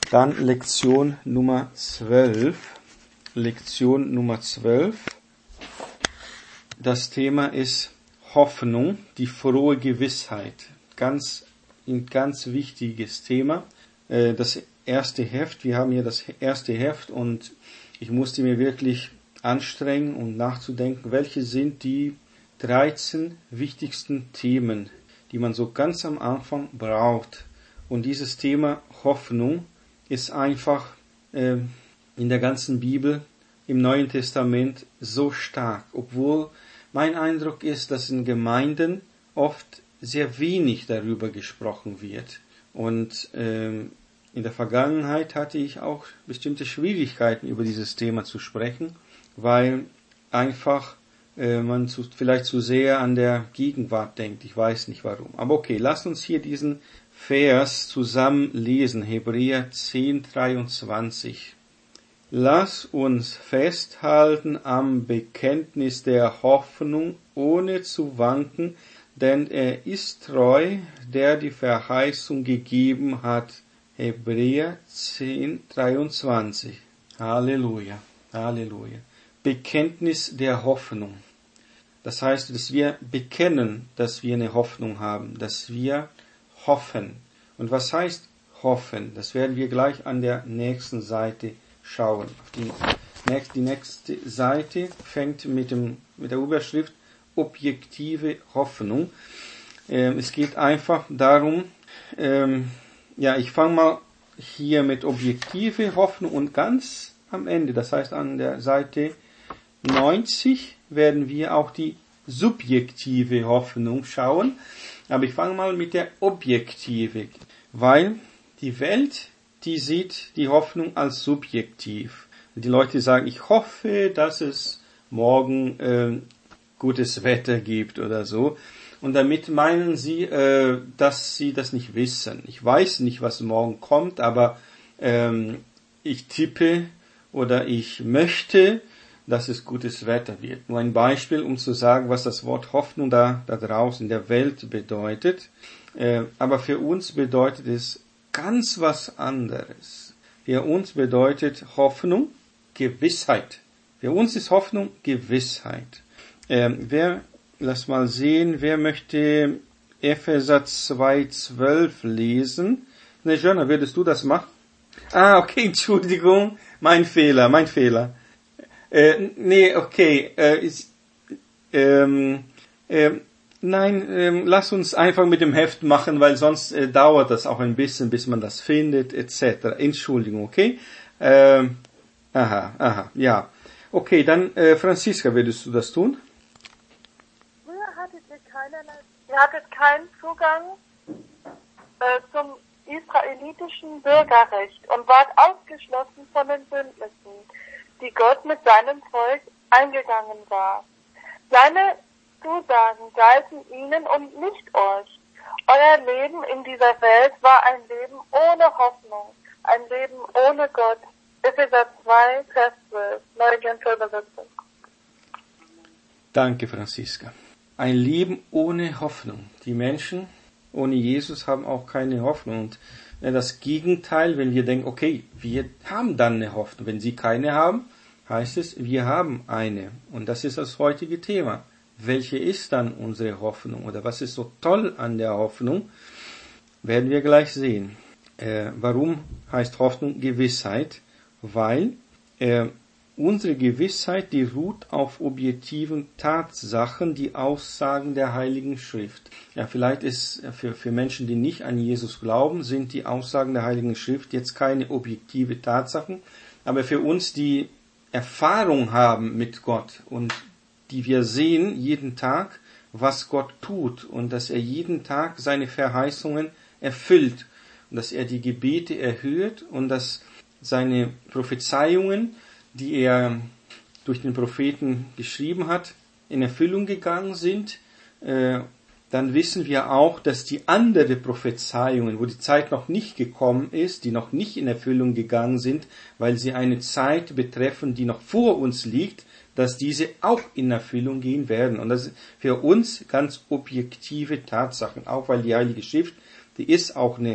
Dann Lektion Nummer 12. Lektion Nummer 12. Das Thema ist Hoffnung, die frohe Gewissheit. Ein ganz wichtiges Thema. Das erste Heft, wir haben hier das erste Heft und ich musste mir wirklich anstrengen, um nachzudenken, welche sind die 13 wichtigsten Themen, die man so ganz am Anfang braucht. Und dieses Thema Hoffnung ist einfach in der ganzen Bibel, im Neuen Testament so stark, obwohl mein Eindruck ist, dass in Gemeinden oft sehr wenig darüber gesprochen wird. Und in der Vergangenheit hatte ich auch bestimmte Schwierigkeiten, über dieses Thema zu sprechen, weil einfach man vielleicht zu sehr an der Gegenwart denkt. Ich weiß nicht warum. Aber okay, lasst uns hier diesen Vers zusammen lesen. Hebräer 10,23. Lass uns festhalten am Bekenntnis der Hoffnung, ohne zu wanken, denn er ist treu, der die Verheißung gegeben hat. Hebräer 10,23. Halleluja, Halleluja. Bekenntnis der Hoffnung. Das heißt, dass wir bekennen, dass wir eine Hoffnung haben, dass wir hoffen. Und was heißt hoffen? Das werden wir gleich an der nächsten Seite schauen. Die nächste Seite fängt mit der Überschrift objektive Hoffnung. Es geht einfach darum, ich fange mal hier mit objektive Hoffnung und ganz am Ende, das heißt an der Seite 90, werden wir auch die subjektive Hoffnung schauen. Aber ich fange mal mit der objektive, weil die Welt, die sieht die Hoffnung als subjektiv. Die Leute sagen, ich hoffe, dass es morgen gutes Wetter gibt oder so. Und damit meinen sie, dass sie das nicht wissen. Ich weiß nicht, was morgen kommt, aber ich tippe oder ich möchte, dass es gutes Wetter wird. Nur ein Beispiel, um zu sagen, was das Wort Hoffnung da draußen in der Welt bedeutet. Aber für uns bedeutet es ganz was anderes. Für uns bedeutet Hoffnung Gewissheit. Für uns ist Hoffnung Gewissheit. Lass mal sehen, wer möchte Epheser 2,12 lesen? Ne, Jonna, würdest du das machen? Okay, Entschuldigung, mein Fehler. Lass uns einfach mit dem Heft machen, weil sonst dauert das auch ein bisschen, bis man das findet, etc. Entschuldigung, okay? Ja. Okay, dann Franziska, würdest du das tun? Ihr hattet keinen Zugang zum israelitischen Bürgerrecht und wart ausgeschlossen von den Bündnissen, die Gott mit seinem Volk eingegangen war. Seine Zusagen galten ihnen und nicht euch. Euer Leben in dieser Welt war ein Leben ohne Hoffnung, ein Leben ohne Gott. Epheser 2, Vers 12, Neue Genfer Übersetzung. Danke, Franziska. Ein Leben ohne Hoffnung. Die Menschen ohne Jesus haben auch keine Hoffnung. Und das Gegenteil, wenn wir denken, okay, wir haben dann eine Hoffnung. Wenn sie keine haben, heißt es, wir haben eine. Und das ist das heutige Thema. Welche ist dann unsere Hoffnung? Oder was ist so toll an der Hoffnung? Werden wir gleich sehen. Warum heißt Hoffnung Gewissheit? Weil unsere Gewissheit, die ruht auf objektiven Tatsachen, die Aussagen der Heiligen Schrift. Ja, vielleicht ist für Menschen, die nicht an Jesus glauben, sind die Aussagen der Heiligen Schrift jetzt keine objektive Tatsachen, aber für uns, die Erfahrung haben mit Gott und die wir sehen jeden Tag, was Gott tut und dass er jeden Tag seine Verheißungen erfüllt und dass er die Gebete erhört und dass seine Prophezeiungen, die er durch den Propheten geschrieben hat, in Erfüllung gegangen sind, dann wissen wir auch, dass die anderen Prophezeiungen, wo die Zeit noch nicht gekommen ist, die noch nicht in Erfüllung gegangen sind, weil sie eine Zeit betreffen, die noch vor uns liegt, dass diese auch in Erfüllung gehen werden. Und das sind für uns ganz objektive Tatsachen, auch weil die Heilige Schrift, die ist auch eine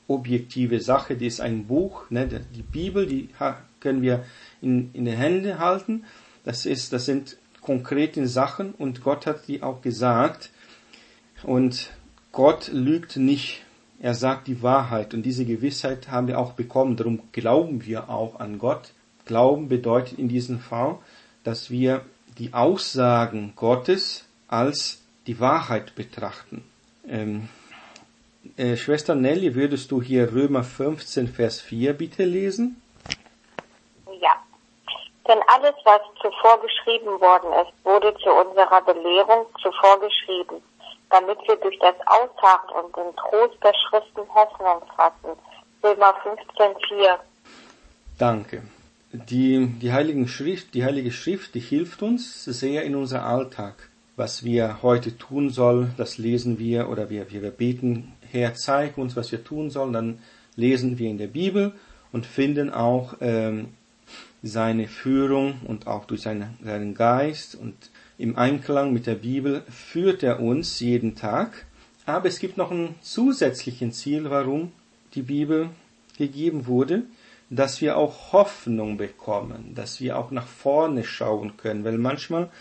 objektive Sache, die ist ein Buch, ne? Die Bibel, die können wir in den Händen halten. Das sind konkrete Sachen und Gott hat die auch gesagt. Und Gott lügt nicht. Er sagt die Wahrheit und diese Gewissheit haben wir auch bekommen. Darum glauben wir auch an Gott. Glauben bedeutet in diesem Fall, dass wir die Aussagen Gottes als die Wahrheit betrachten. Schwester Nelly, würdest du hier Römer 15, Vers 4 bitte lesen? Ja. Denn alles, was zuvor geschrieben worden ist, wurde zu unserer Belehrung zuvor geschrieben, damit wir durch das Ausharren und den Trost der Schriften Hoffnung fassen. Römer 15, 4. Danke. Die Heilige Schrift, die hilft uns sehr in unserem Alltag. Was wir heute tun sollen, das lesen wir oder wir beten, Herr, zeig uns, was wir tun sollen. Dann lesen wir in der Bibel und finden auch seine Führung und auch durch seinen Geist und im Einklang mit der Bibel führt er uns jeden Tag. Aber es gibt noch ein zusätzliches Ziel, warum die Bibel gegeben wurde, dass wir auch Hoffnung bekommen, dass wir auch nach vorne schauen können, weil manchmal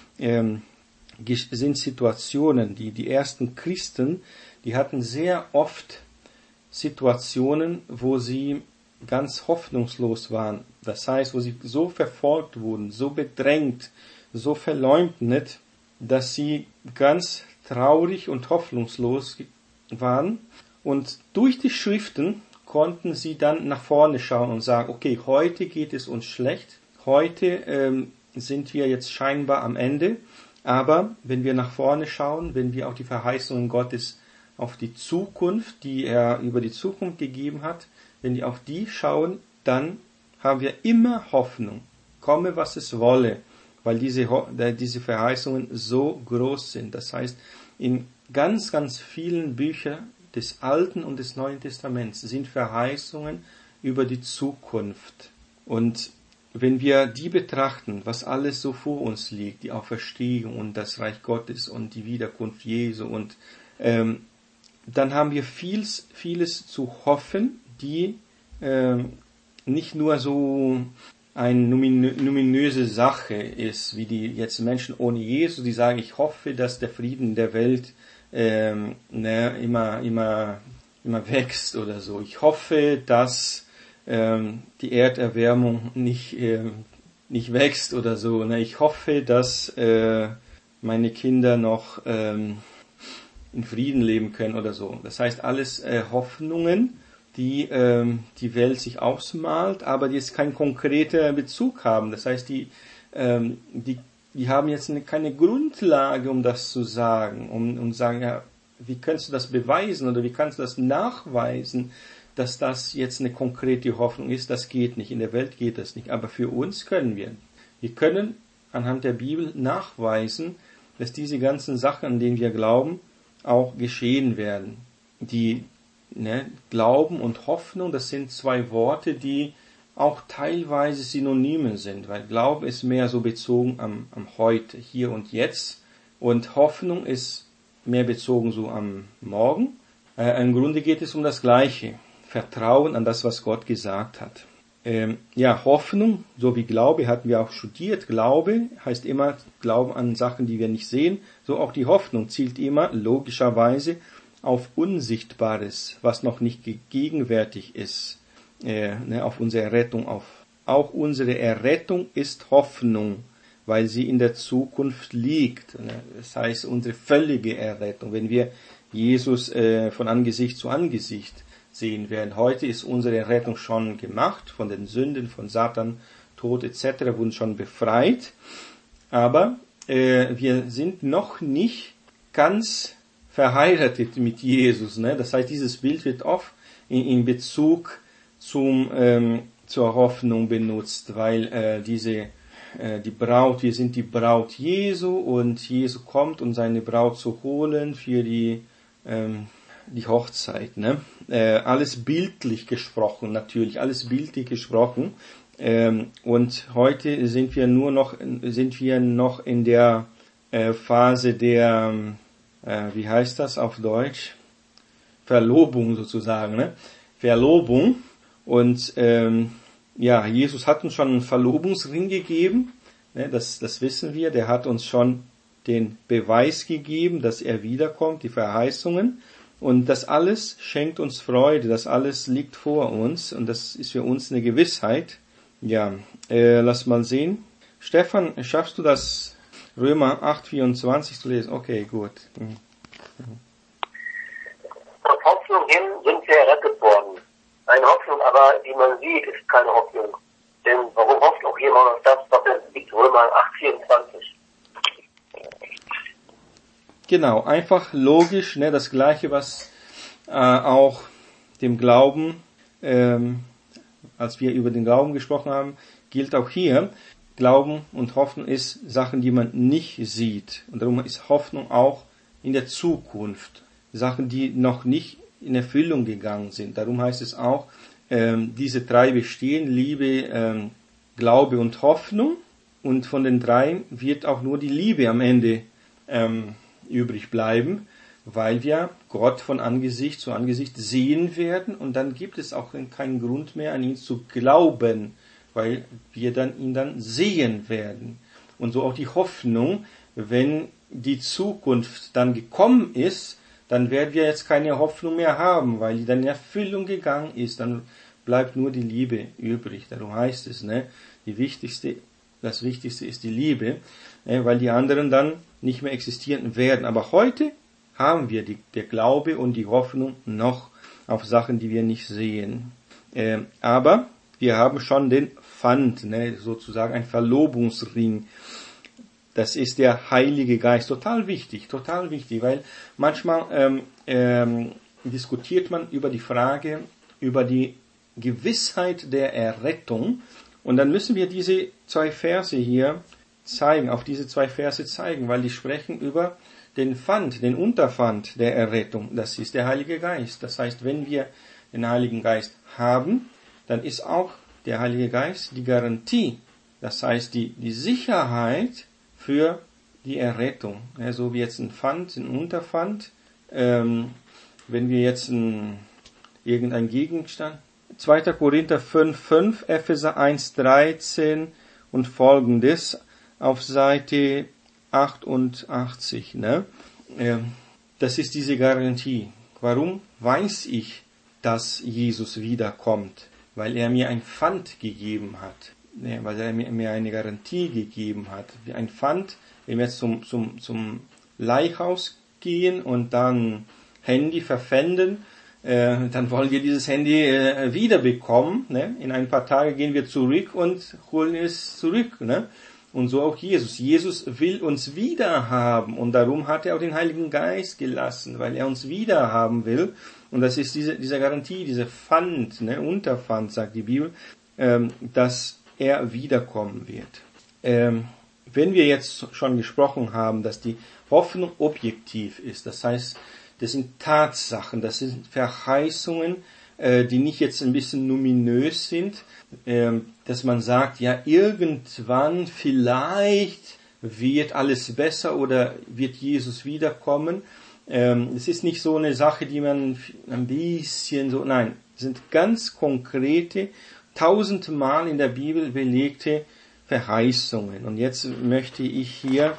sind Situationen, die ersten Christen, die hatten sehr oft Situationen, wo sie ganz hoffnungslos waren. Das heißt, wo sie so verfolgt wurden, so bedrängt, so verleumdet, dass sie ganz traurig und hoffnungslos waren. Und durch die Schriften konnten sie dann nach vorne schauen und sagen, okay, heute geht es uns schlecht, heute sind wir jetzt scheinbar am Ende, aber wenn wir nach vorne schauen, wenn wir auch die Verheißungen Gottes auf die Zukunft, die er über die Zukunft gegeben hat, wenn wir auf die schauen, dann haben wir immer Hoffnung, komme was es wolle, weil diese Verheißungen so groß sind. Das heißt, in ganz, ganz vielen Büchern des Alten und des Neuen Testaments sind Verheißungen über die Zukunft. Und wenn wir die betrachten, was alles so vor uns liegt, die Auferstehung und das Reich Gottes und die Wiederkunft Jesu, und dann haben wir vieles zu hoffen, die nicht nur so eine numinöse Sache ist, wie die jetzt Menschen ohne Jesus, die sagen, ich hoffe, dass der Frieden in der Welt immer wächst oder so. Ich hoffe, dass die Erderwärmung nicht wächst oder so. Ich hoffe, dass meine Kinder noch in Frieden leben können oder so. Das heißt, alles Hoffnungen, die die Welt sich ausmalt, aber die jetzt keinen konkreten Bezug haben. Das heißt, die haben jetzt keine Grundlage, um das zu sagen, um sagen, ja, wie kannst du das beweisen oder wie kannst du das nachweisen, dass das jetzt eine konkrete Hoffnung ist? Das geht nicht. In der Welt geht das nicht. Aber für uns können wir. Wir können anhand der Bibel nachweisen, dass diese ganzen Sachen, an denen wir glauben, auch geschehen werden. Glauben und Hoffnung, das sind zwei Worte, die auch teilweise Synonyme sind, weil Glaube ist mehr so bezogen am Heute, hier und jetzt, und Hoffnung ist mehr bezogen so am Morgen. Im Grunde geht es um das Gleiche, Vertrauen an das, was Gott gesagt hat. Hoffnung, so wie Glaube, hatten wir auch studiert. Glaube heißt immer Glauben an Sachen, die wir nicht sehen. So auch die Hoffnung zielt immer logischerweise auf Unsichtbares, was noch nicht gegenwärtig ist, auf unsere Errettung, auch unsere Errettung ist Hoffnung, weil sie in der Zukunft liegt. Das heißt, unsere völlige Errettung, wenn wir Jesus von Angesicht zu Angesicht sehen werden. Heute ist unsere Errettung schon gemacht, von den Sünden, von Satan, Tod etc., wurden schon befreit, aber wir sind noch nicht ganz verheiratet mit Jesus. Das heißt, dieses Bild wird oft in Bezug zur Hoffnung benutzt, weil die Braut, wir sind die Braut Jesu und Jesu kommt, um seine Braut zu holen für die Hochzeit. Alles bildlich gesprochen, natürlich, alles bildlich gesprochen. Und heute sind wir noch in der Phase der wie heißt das auf Deutsch? Verlobung sozusagen. Verlobung. Und Jesus hat uns schon einen Verlobungsring gegeben. Ne, das wissen wir. Der hat uns schon den Beweis gegeben, dass er wiederkommt, die Verheißungen. Und das alles schenkt uns Freude. Das alles liegt vor uns. Und das ist für uns eine Gewissheit. Ja, lass mal sehen. Stefan, schaffst du das Römer 8,24 zu lesen? Okay, gut. Aus Hoffnung hin sind wir errettet worden. Eine Hoffnung aber, die man sieht, ist keine Hoffnung. Denn warum hofft auch jemand auf das, was er sieht? Römer 8,24. Genau, einfach logisch, ne, das Gleiche, was auch dem Glauben, als wir über den Glauben gesprochen haben, gilt auch hier. Glauben und Hoffnung ist Sachen, die man nicht sieht. Und darum ist Hoffnung auch in der Zukunft. Sachen, die noch nicht in Erfüllung gegangen sind. Darum heißt es auch, diese drei bestehen, Liebe, Glaube und Hoffnung. Und von den dreien wird auch nur die Liebe am Ende übrig bleiben, weil wir Gott von Angesicht zu Angesicht sehen werden. Und dann gibt es auch keinen Grund mehr, an ihn zu glauben, weil wir ihn dann sehen werden. Und so auch die Hoffnung, wenn die Zukunft dann gekommen ist, dann werden wir jetzt keine Hoffnung mehr haben, weil die dann in Erfüllung gegangen ist. Dann bleibt nur die Liebe übrig. Darum heißt es, ne, das Wichtigste ist die Liebe, weil die anderen dann nicht mehr existieren werden. Aber heute haben wir der Glaube und die Hoffnung noch auf Sachen, die wir nicht sehen. Aber wir haben schon den Pfand, ne, sozusagen ein Verlobungsring. Das ist der Heilige Geist. Total wichtig, weil manchmal diskutiert man über die Frage, über die Gewissheit der Errettung. Und dann müssen wir diese zwei Verse hier zeigen, auf diese zwei Verse zeigen, weil die sprechen über den Pfand, den Unterpfand der Errettung. Das ist der Heilige Geist. Das heißt, wenn wir den Heiligen Geist haben, dann ist auch der Heilige Geist die Garantie. Das heißt, die Sicherheit für die Errettung. Ja, so wie jetzt ein Pfand, ein Unterpfand. Wenn wir jetzt irgendein Gegenstand, 2. Korinther 5,5, Epheser 1,13 und folgendes auf Seite 88. Ne? Das ist diese Garantie. Warum weiß ich, dass Jesus wiederkommt? Weil er mir ein Pfand gegeben hat. Weil er mir eine Garantie gegeben hat. Ein Pfand, wenn wir jetzt zum Leihhaus gehen und dann Handy verpfänden, dann wollen wir dieses Handy wiederbekommen. Ne? In ein paar Tagen gehen wir zurück und holen es zurück. Ne? Und so auch Jesus. Jesus will uns wieder haben und darum hat er auch den Heiligen Geist gelassen, weil er uns wieder haben will. Und das ist diese Garantie, diese Pfand, ne? Unterpfand, sagt die Bibel, dass er wiederkommen wird. Wenn wir jetzt schon gesprochen haben, dass die Hoffnung objektiv ist, das heißt, das sind Tatsachen, das sind Verheißungen, die nicht jetzt ein bisschen numinös sind, dass man sagt, ja, irgendwann vielleicht wird alles besser oder wird Jesus wiederkommen. Es ist nicht so eine Sache, die man ein bisschen so, nein, es sind ganz konkrete, 1000-mal in der Bibel belegte Verheißungen. Und jetzt möchte ich hier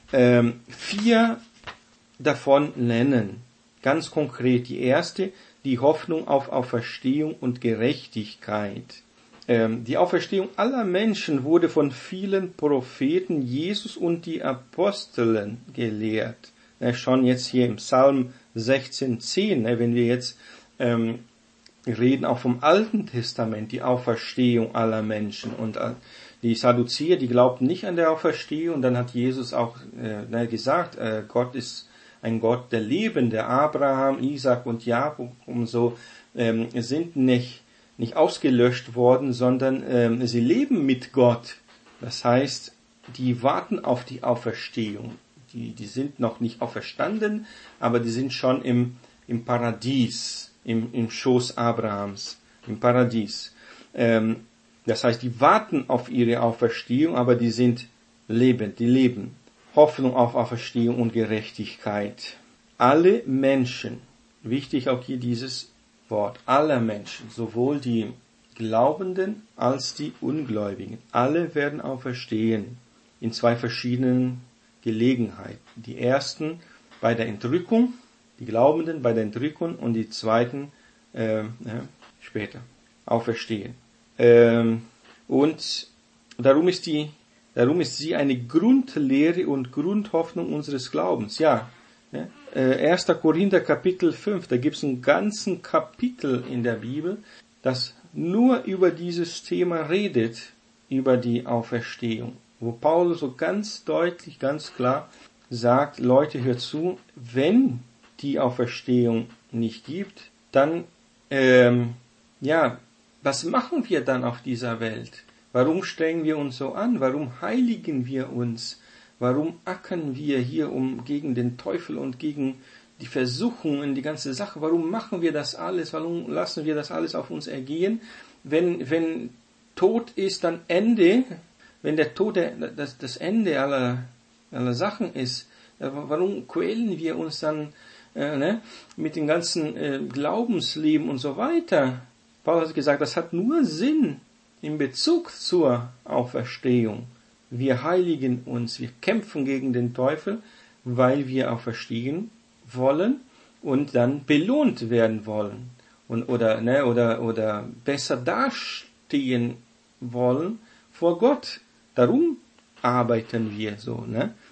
4 davon nennen. Ganz konkret. Die erste, die Hoffnung auf Auferstehung und Gerechtigkeit. Die Auferstehung aller Menschen wurde von vielen Propheten, Jesus und die Aposteln gelehrt. Schon jetzt hier im Psalm 16,10, wenn wir jetzt reden auch vom Alten Testament, die Auferstehung aller Menschen. Und die Sadduzier, die glaubten nicht an der Auferstehung. Und dann hat Jesus auch gesagt, Gott ist ein Gott der Lebende. Abraham, Isaac und Jakob und so sind nicht ausgelöscht worden, sondern sie leben mit Gott. Das heißt, die warten auf die Auferstehung. Die sind noch nicht auferstanden, aber die sind schon im Paradies, im Schoß Abrahams, im Paradies. Das heißt, die warten auf ihre Auferstehung, aber die sind lebend, die leben. Hoffnung auf Auferstehung und Gerechtigkeit. Alle Menschen, wichtig auch hier dieses Wort aller Menschen, sowohl die Glaubenden als die Ungläubigen. Alle werden auferstehen in zwei verschiedenen Gelegenheiten. Die ersten bei der Entrückung, die Glaubenden bei der Entrückung und die zweiten später auferstehen. Und darum ist sie eine Grundlehre und Grundhoffnung unseres Glaubens. Ja, 1. Korinther Kapitel 5, da gibt es einen ganzen Kapitel in der Bibel, das nur über dieses Thema redet, über die Auferstehung. Wo Paulus so ganz deutlich, ganz klar sagt, Leute, hört zu, wenn die Auferstehung nicht gibt, dann, was machen wir dann auf dieser Welt? Warum strengen wir uns so an? Warum heiligen wir uns? Warum ackern wir hier gegen den Teufel und gegen die Versuchungen, die ganze Sache? Warum machen wir das alles? Warum lassen wir das alles auf uns ergehen? Wenn Tod ist, dann Ende. Wenn der Tod das Ende aller Sachen ist, warum quälen wir uns dann mit dem ganzen Glaubensleben und so weiter? Paulus hat gesagt, das hat nur Sinn in Bezug zur Auferstehung. Wir heiligen uns, wir kämpfen gegen den Teufel, weil wir auferstehen wollen und dann belohnt werden wollen oder besser dastehen wollen vor Gott. Darum arbeiten wir so.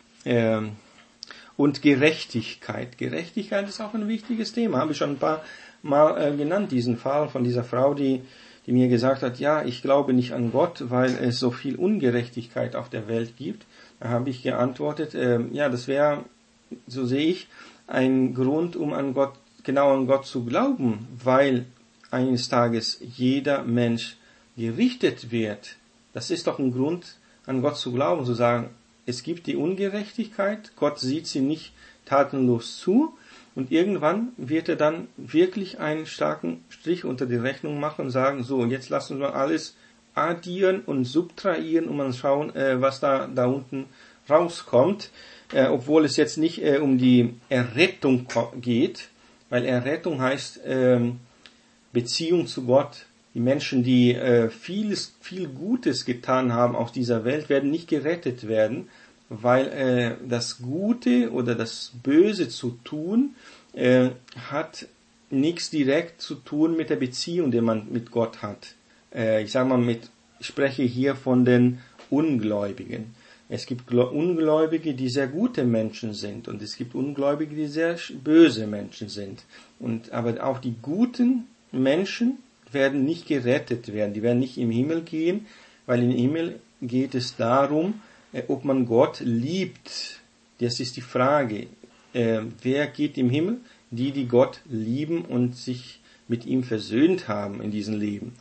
Und Gerechtigkeit. Gerechtigkeit ist auch ein wichtiges Thema. Habe ich schon ein paar Mal genannt, diesen Fall von dieser Frau, die mir gesagt hat, ja, ich glaube nicht an Gott, weil es so viel Ungerechtigkeit auf der Welt gibt. Da habe ich geantwortet, das wäre, so sehe ich, ein Grund, um an Gott zu glauben, weil eines Tages jeder Mensch gerichtet wird. Das ist doch ein Grund, an Gott zu glauben, zu sagen, es gibt die Ungerechtigkeit, Gott sieht sie nicht tatenlos zu, und irgendwann wird er dann wirklich einen starken Strich unter die Rechnung machen und sagen, so, jetzt lassen wir alles addieren und subtrahieren und mal schauen, was da unten rauskommt, obwohl es jetzt nicht um die Errettung geht, weil Errettung heißt Beziehung zu Gott. Die Menschen, die viel Gutes getan haben auf dieser Welt, werden nicht gerettet werden, weil das Gute oder das Böse zu tun hat nichts direkt zu tun mit der Beziehung, die man mit Gott hat. Ich spreche hier von den Ungläubigen. Es gibt Ungläubige, die sehr gute Menschen sind, und es gibt Ungläubige, die sehr böse Menschen sind. Aber auch die guten Menschen werden nicht gerettet werden. Die werden nicht im Himmel gehen, weil im Himmel geht es darum, ob man Gott liebt. Das ist die Frage. Wer geht im Himmel? Die Gott lieben und sich mit ihm versöhnt haben in diesem Leben.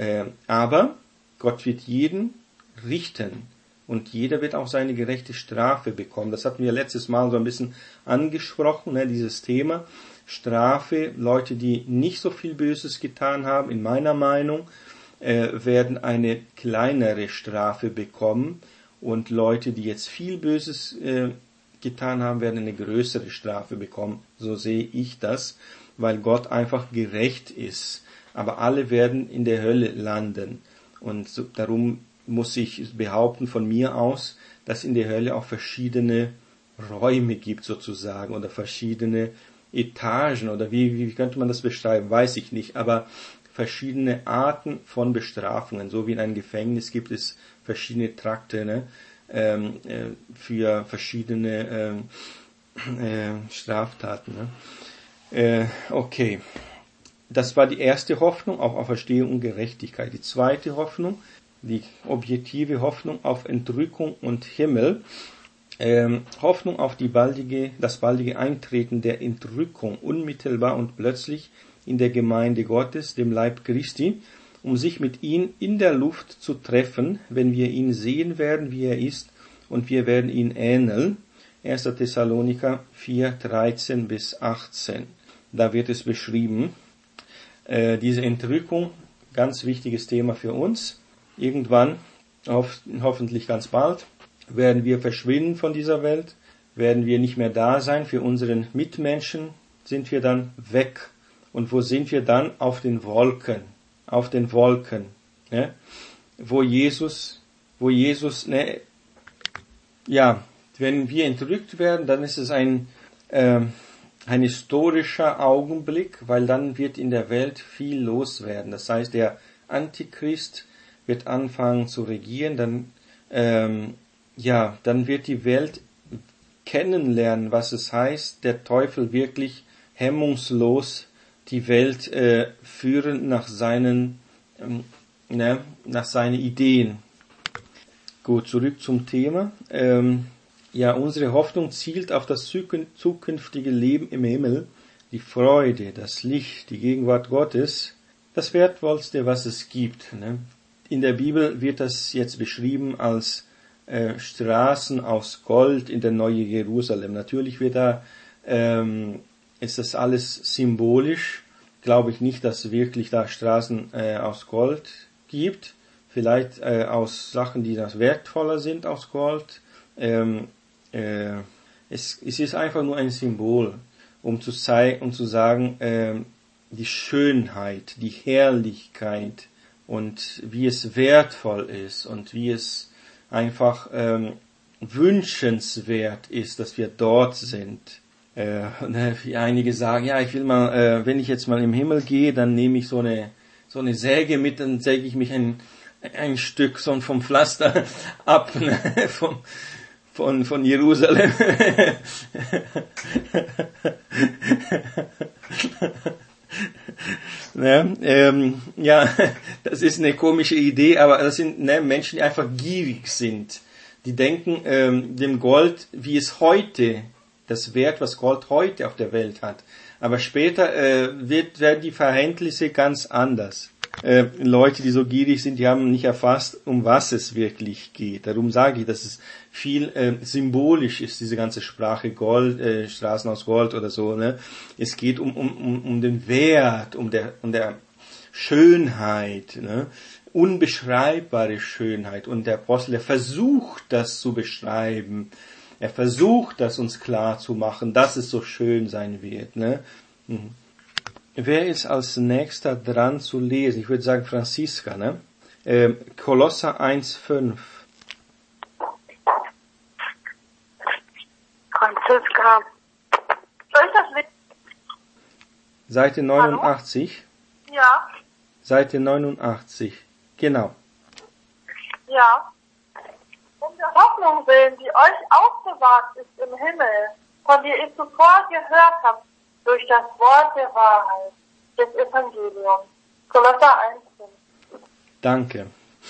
Aber Gott wird jeden richten und jeder wird auch seine gerechte Strafe bekommen. Das hatten wir letztes Mal so ein bisschen angesprochen, dieses Thema. Strafe, Leute, die nicht so viel Böses getan haben, in meiner Meinung, werden eine kleinere Strafe bekommen, und Leute, die jetzt viel Böses getan haben, werden eine größere Strafe bekommen. So sehe ich das, weil Gott einfach gerecht ist. Aber alle werden in der Hölle landen. Und darum muss ich behaupten von mir aus, dass in der Hölle auch verschiedene Räume gibt sozusagen oder verschiedene Etagen, oder wie könnte man das beschreiben, weiß ich nicht, aber verschiedene Arten von Bestrafungen. So wie in einem Gefängnis gibt es verschiedene Trakte für verschiedene Straftaten. Okay, das war die erste Hoffnung auf Auferstehung und Gerechtigkeit. Die zweite Hoffnung, die objektive Hoffnung auf Entrückung und Himmel. Hoffnung auf das baldige Eintreten der Entrückung, unmittelbar und plötzlich in der Gemeinde Gottes, dem Leib Christi, um sich mit ihm in der Luft zu treffen, wenn wir ihn sehen werden, wie er ist, und wir werden ihn ähneln. 1. Thessaloniker 4, 13 bis 18. Da wird es beschrieben. Diese Entrückung, ganz wichtiges Thema für uns. Irgendwann, hoffentlich ganz bald, werden wir verschwinden von dieser Welt, werden wir nicht mehr da sein für unseren Mitmenschen, sind wir dann weg Und wo sind wir dann? Auf den Wolken. Auf den Wolken. Ne? Wo Jesus, ne? Ja, wenn wir entrückt werden, dann ist es ein historischer Augenblick, weil dann wird in der Welt viel los werden. Das heißt, der Antichrist wird anfangen zu regieren, dann wird die Welt kennenlernen, was es heißt, der Teufel wirklich hemmungslos die Welt führen nach seinen Ideen. Gut, zurück zum Thema. Unsere Hoffnung zielt auf das zukünftige Leben im Himmel, die Freude, das Licht, die Gegenwart Gottes, das Wertvollste, was es gibt. Ne? In der Bibel wird das jetzt beschrieben als Straßen aus Gold in der neue Jerusalem. Natürlich ist das alles symbolisch. Glaube ich nicht, dass es wirklich da Straßen aus Gold gibt. Vielleicht aus Sachen, die das wertvoller sind aus Gold. Es ist einfach nur ein Symbol, um zu sagen, die Schönheit, die Herrlichkeit und wie es wertvoll ist und wie es einfach wünschenswert ist, dass wir dort sind. Wie einige sagen, ja, ich will mal, wenn ich jetzt mal im Himmel gehe, dann nehme ich so eine Säge mit, dann säge ich mich ein Stück so vom Pflaster ab, ne, von Jerusalem. Das ist eine komische Idee, aber das sind Menschen, die einfach gierig sind. Die denken dem Gold, wie es heute, das Wert, was Gold heute auf der Welt hat. Aber später werden die Verhältnisse ganz anders. Leute, die so gierig sind, die haben nicht erfasst, um was es wirklich geht. Darum sage ich, dass es viel symbolisch ist, diese ganze Sprache Gold, Straßen aus Gold oder so. Ne? Es geht um den Wert, um der Schönheit, ne? Unbeschreibbare Schönheit. Und der Apostel, der versucht, das zu beschreiben. Er versucht, das uns klar zu machen, dass es so schön sein wird. Ne? Mhm. Wer ist als nächster dran zu lesen? Ich würde sagen Franziska, ne? Kolosser 1,5. Franziska. Soll ich das mit? Seite 89. Hallo? Ja. Seite 89. Genau. Ja. Um der Hoffnung willen, die euch aufbewahrt ist im Himmel, von der ihr zuvor gehört habt, durch das Wort der Wahrheit, des Evangeliums. Kolosser 1,5. Danke.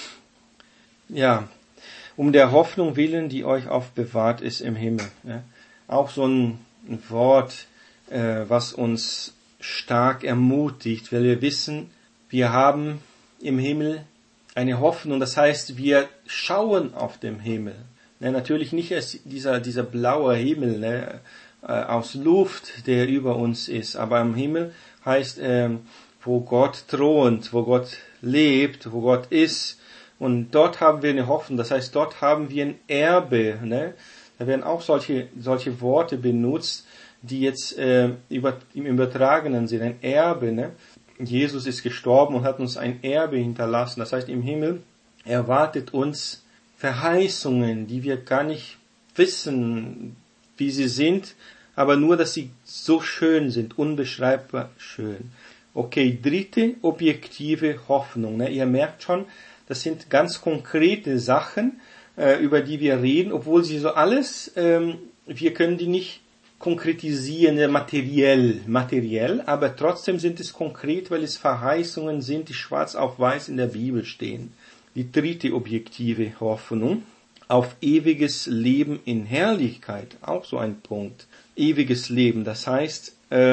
Ja, um der Hoffnung willen, die euch aufbewahrt ist im Himmel. Ja. Auch so ein Wort, was uns stark ermutigt, weil wir wissen, wir haben im Himmel eine Hoffnung. Das heißt, wir schauen auf den Himmel. Ne, natürlich nicht erst dieser blaue Himmel, ne, aus Luft, der über uns ist, aber im Himmel heißt, wo Gott thront, wo Gott lebt, wo Gott ist, und dort haben wir eine Hoffnung. Das heißt, dort haben wir ein Erbe. Ne? Da werden auch solche Worte benutzt, die jetzt im übertragenen Sinne ein Erbe. Ne? Jesus ist gestorben und hat uns ein Erbe hinterlassen. Das heißt, im Himmel erwartet uns Verheißungen, die wir gar nicht wissen, wie sie sind, aber nur, dass sie so schön sind, unbeschreibbar schön. Okay, dritte objektive Hoffnung. Ne? Ihr merkt schon, das sind ganz konkrete Sachen, über die wir reden, obwohl sie so alles, wir können die nicht konkretisieren, materiell, aber trotzdem sind es konkret, weil es Verheißungen sind, die schwarz auf weiß in der Bibel stehen. Die dritte objektive Hoffnung auf ewiges Leben in Herrlichkeit, auch so ein Punkt. Ewiges Leben, das heißt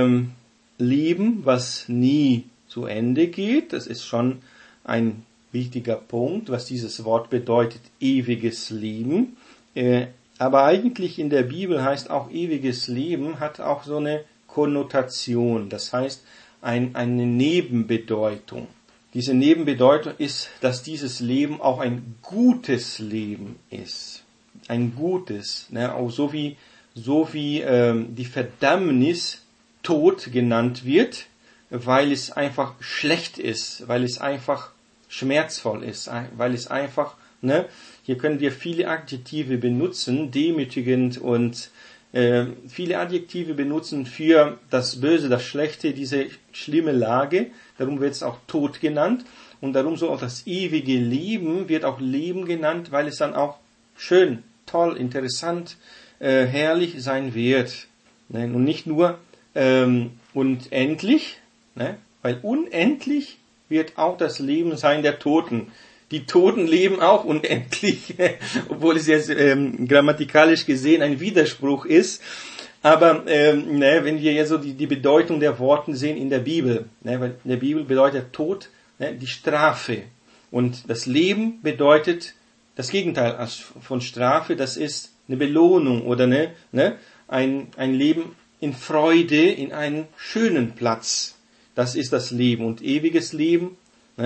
Leben, was nie zu Ende geht. Das ist schon ein wichtiger Punkt, was dieses Wort bedeutet, ewiges Leben. Aber eigentlich in der Bibel heißt auch ewiges Leben, hat auch so eine Konnotation, das heißt eine Nebenbedeutung. Diese Nebenbedeutung ist, dass dieses Leben auch ein gutes Leben ist. Ein gutes, ne? Auch so wie die Verdammnis Tod genannt wird, weil es einfach schlecht ist, weil es einfach schmerzvoll ist, weil es einfach, hier können wir viele Adjektive benutzen, demütigend und viele Adjektive benutzen für das Böse, das Schlechte, diese schlimme Lage. Darum wird es auch Tod genannt. Und darum so auch das ewige Leben wird auch Leben genannt, weil es dann auch schön, toll, interessant, herrlich sein wird. Und nicht nur unendlich, weil unendlich wird auch das Leben sein der Toten. Die Toten leben auch unendlich, obwohl es jetzt grammatikalisch gesehen ein Widerspruch ist. Aber wenn wir jetzt so die Bedeutung der Worte sehen in der Bibel, weil in der Bibel bedeutet Tod die Strafe. Und das Leben bedeutet das Gegenteil von Strafe, das ist eine Belohnung oder ein Leben in Freude, in einen schönen Platz. Das ist das Leben. Und ewiges Leben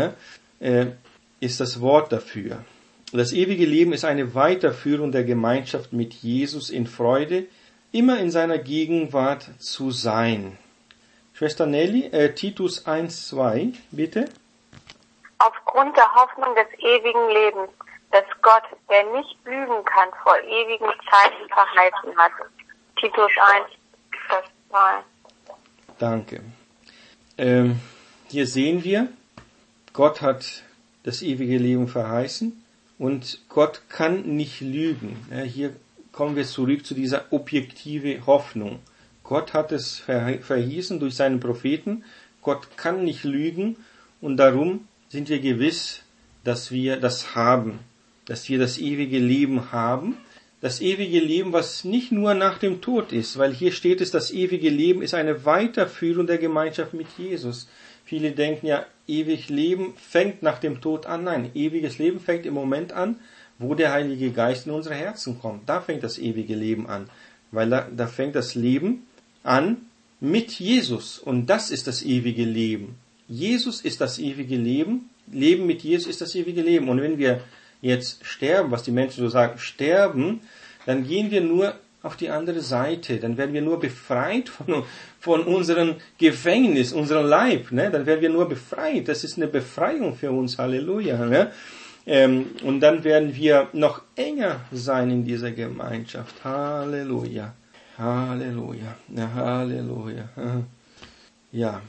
ist das Wort dafür. Das ewige Leben ist eine Weiterführung der Gemeinschaft mit Jesus in Freude, immer in seiner Gegenwart zu sein. Schwester Nelly, Titus 1,2, bitte. Aufgrund der Hoffnung des ewigen Lebens, das Gott, der nicht lügen kann, vor ewigen Zeiten verheißen hat. Titus 1, Vers 2. Danke. Hier sehen wir, Gott hat das ewige Leben verheißen und Gott kann nicht lügen. Hier kommen wir zurück zu dieser objektive Hoffnung. Gott hat es verheißen durch seinen Propheten. Gott kann nicht lügen und darum sind wir gewiss, dass wir das haben, dass wir das ewige Leben haben. Das ewige Leben, was nicht nur nach dem Tod ist, weil hier steht es, das ewige Leben ist eine Weiterführung der Gemeinschaft mit Jesus. Viele denken ja, ewig Leben fängt nach dem Tod an. Nein, ewiges Leben fängt im Moment an, wo der Heilige Geist in unsere Herzen kommt. Da fängt das ewige Leben an, weil da fängt das Leben an mit Jesus. Und das ist das ewige Leben. Jesus ist das ewige Leben. Leben mit Jesus ist das ewige Leben. Und wenn wir jetzt sterben, was die Menschen so sagen, sterben, dann gehen wir nur auf die andere Seite. Dann werden wir nur befreit von unserem Gefängnis, unserem Leib. Dann werden wir nur befreit. Das ist eine Befreiung für uns. Halleluja. Und dann werden wir noch enger sein in dieser Gemeinschaft. Halleluja. Halleluja. Ja, Halleluja. Ja.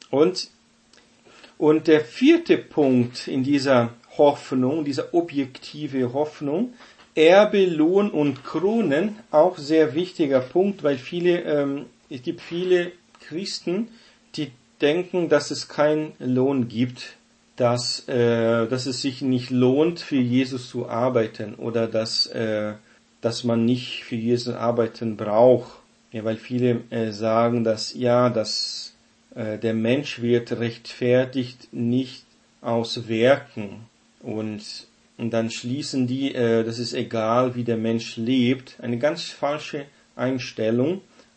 Und der vierte Punkt in dieser Hoffnung, dieser objektive Hoffnung, Erbe, Lohn und Kronen, auch sehr wichtiger Punkt, weil es gibt viele Christen, die denken, dass es keinen Lohn gibt, dass es sich nicht lohnt, für Jesus zu arbeiten oder dass man nicht für Jesus arbeiten braucht. Ja, weil viele sagen, dass der Mensch wird rechtfertigt nicht aus Werken und dann schließen die, das ist egal, wie der Mensch lebt. Eine ganz falsche Einstellung.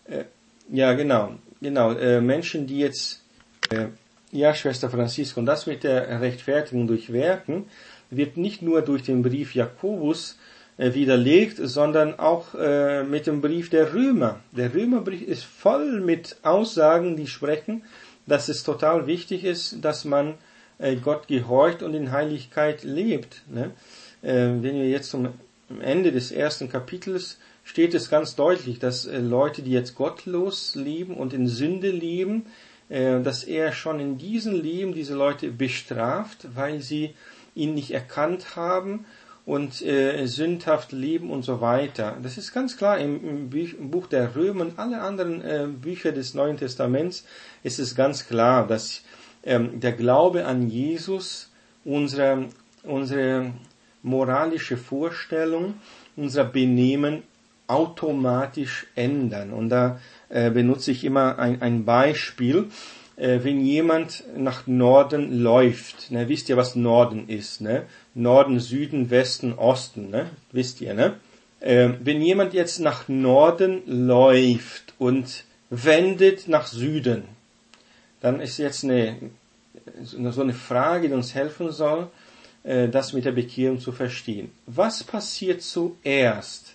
Menschen, die jetzt, Schwester Franziska, und das mit der Rechtfertigung durch Werken wird nicht nur durch den Brief Jakobus widerlegt, sondern auch mit dem Brief der Römer. Der Römerbrief ist voll mit Aussagen, die sprechen, dass es total wichtig ist, dass man Gott gehorcht und in Heiligkeit lebt. Wenn wir jetzt zum Ende des ersten Kapitels steht es ganz deutlich, dass Leute, die jetzt gottlos leben und in Sünde leben, dass er schon in diesem Leben diese Leute bestraft, weil sie ihn nicht erkannt haben und sündhaft leben und so weiter. Das ist ganz klar im Buch der Römer und alle anderen Bücher des Neuen Testaments ist es ganz klar, dass der Glaube an Jesus unsere moralische Vorstellung, unser Benehmen automatisch ändern. Und da benutze ich immer ein Beispiel. Wenn jemand nach Norden läuft, wisst ihr, was Norden ist, Norden, Süden, Westen, Osten, wisst ihr, wenn jemand jetzt nach Norden läuft und wendet nach Süden, dann ist jetzt so eine Frage, die uns helfen soll, das mit der Bekehrung zu verstehen. Was passiert zuerst?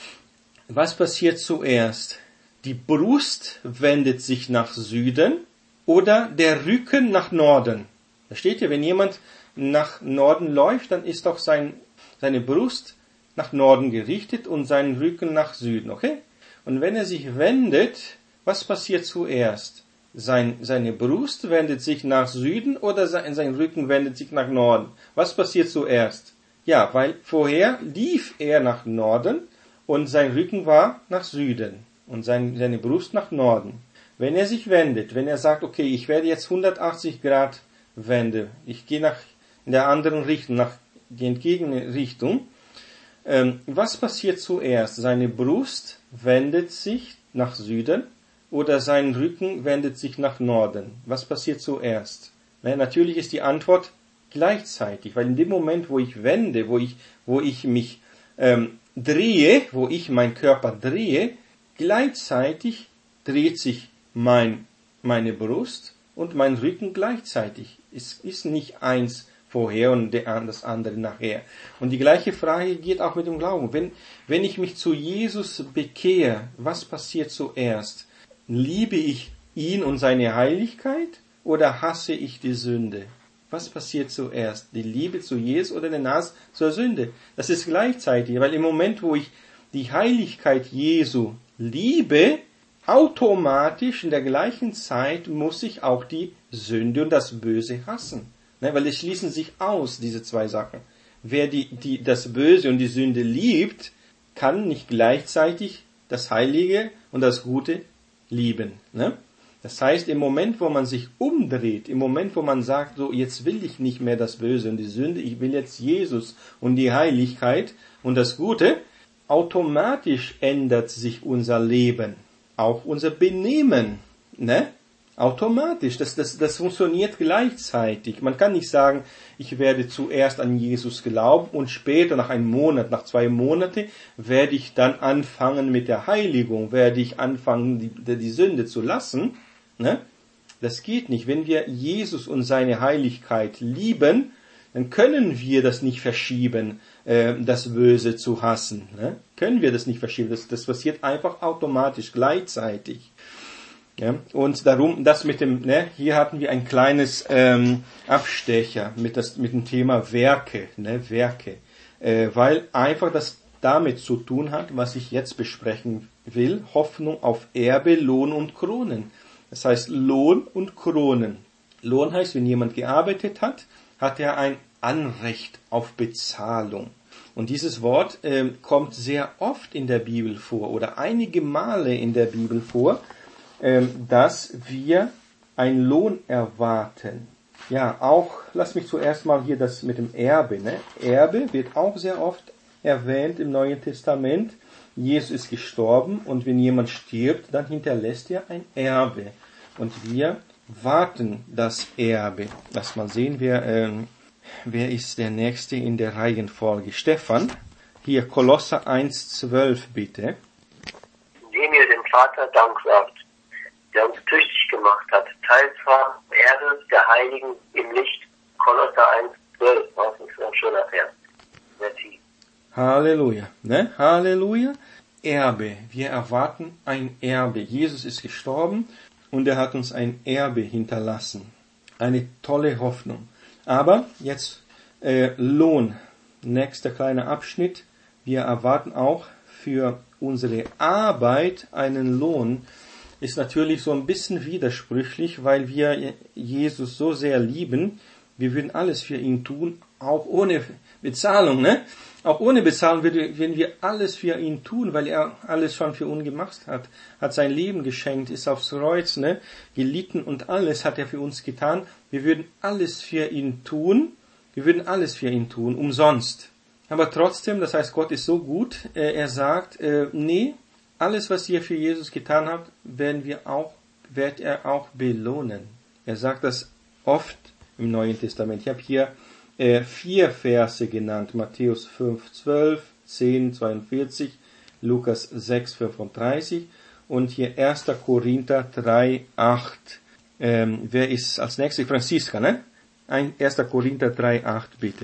Die Brust wendet sich nach Süden oder der Rücken nach Norden. Da steht ja, wenn jemand nach Norden läuft, dann ist doch seine Brust nach Norden gerichtet und sein Rücken nach Süden, okay? Und wenn er sich wendet, was passiert zuerst? Seine Brust wendet sich nach Süden oder sein Rücken wendet sich nach Norden? Was passiert zuerst? Ja, weil vorher lief er nach Norden und sein Rücken war nach Süden und seine Brust nach Norden. Wenn er sich wendet, wenn er sagt, okay, ich werde jetzt 180 Grad wende, ich gehe in der anderen Richtung, nach die entgegene Richtung, was passiert zuerst? Seine Brust wendet sich nach Süden oder sein Rücken wendet sich nach Norden? Was passiert zuerst? Natürlich ist die Antwort gleichzeitig, weil in dem Moment, wo ich wende, wo ich mich drehe, wo ich meinen Körper drehe, gleichzeitig dreht sich meine Brust und mein Rücken gleichzeitig. Es ist nicht eins vorher und das andere nachher. Und die gleiche Frage geht auch mit dem Glauben. Wenn ich mich zu Jesus bekehre, was passiert zuerst? Liebe ich ihn und seine Heiligkeit oder hasse ich die Sünde? Was passiert zuerst? Die Liebe zu Jesus oder der Hass zur Sünde? Das ist gleichzeitig, weil im Moment, wo ich die Heiligkeit Jesu liebe, automatisch in der gleichen Zeit muss ich auch die Sünde und das Böse hassen. Weil es schließen sich aus, diese zwei Sachen. Wer das Böse und die Sünde liebt, kann nicht gleichzeitig das Heilige und das Gute lieben. Das heißt, im Moment, wo man sich umdreht, im Moment, wo man sagt, so, jetzt will ich nicht mehr das Böse und die Sünde, ich will jetzt Jesus und die Heiligkeit und das Gute, automatisch ändert sich unser Leben, auch unser Benehmen, Automatisch, das funktioniert gleichzeitig. Man kann nicht sagen, ich werde zuerst an Jesus glauben und später, nach einem Monat, nach 2 Monaten, werde ich dann anfangen mit der Heiligung, werde ich anfangen, die Sünde zu lassen. Das geht nicht. Wenn wir Jesus und seine Heiligkeit lieben, dann können wir das nicht verschieben, das Böse zu hassen. Können wir das nicht verschieben. Das passiert einfach automatisch, gleichzeitig. Ja, und darum, das mit dem, hier hatten wir ein kleines Abstecher mit dem Thema Werke, weil einfach das damit zu tun hat, was ich jetzt besprechen will, Hoffnung auf Erbe, Lohn und Kronen. Das heißt Lohn und Kronen. Lohn heißt, wenn jemand gearbeitet hat, hat er ein Anrecht auf Bezahlung. Und dieses Wort kommt sehr oft in der Bibel vor oder einige Male in der Bibel vor, dass wir einen Lohn erwarten. Ja, auch, lass mich zuerst mal hier das mit dem Erbe. Erbe wird auch sehr oft erwähnt im Neuen Testament. Jesus ist gestorben und wenn jemand stirbt, dann hinterlässt er ein Erbe. Und wir warten das Erbe. Lass mal sehen, wer ist der Nächste in der Reihenfolge. Stefan, hier Kolosser 1,12 bitte. Indem ihr dem Vater Dank sagt, der uns tüchtig gemacht hat, Teilshaber Erde der Heiligen im Licht, Kolosser 1,12, das ist ein schöner Vers. Merci. Halleluja, Halleluja. Erbe, wir erwarten ein Erbe. Jesus ist gestorben und er hat uns ein Erbe hinterlassen. Eine tolle Hoffnung. Aber jetzt Lohn, nächster kleiner Abschnitt. Wir erwarten auch für unsere Arbeit einen Lohn. Ist natürlich so ein bisschen widersprüchlich, weil wir Jesus so sehr lieben. Wir würden alles für ihn tun, auch ohne Bezahlung, Auch ohne Bezahlung würden wir alles für ihn tun, weil er alles schon für uns gemacht hat sein Leben geschenkt, ist aufs Kreuz, gelitten und alles hat er für uns getan. Wir würden alles für ihn tun, umsonst. Aber trotzdem, das heißt, Gott ist so gut, er sagt, nee, alles, was ihr für Jesus getan habt, wird er auch belohnen. Er sagt das oft im Neuen Testament. Ich habe hier 4 Verse genannt. Matthäus 5,12, 10,42, Lukas 6,35 und hier 1. Korinther 3,8. Wer ist als nächstes? Franziska, 1. Korinther 3,8, bitte.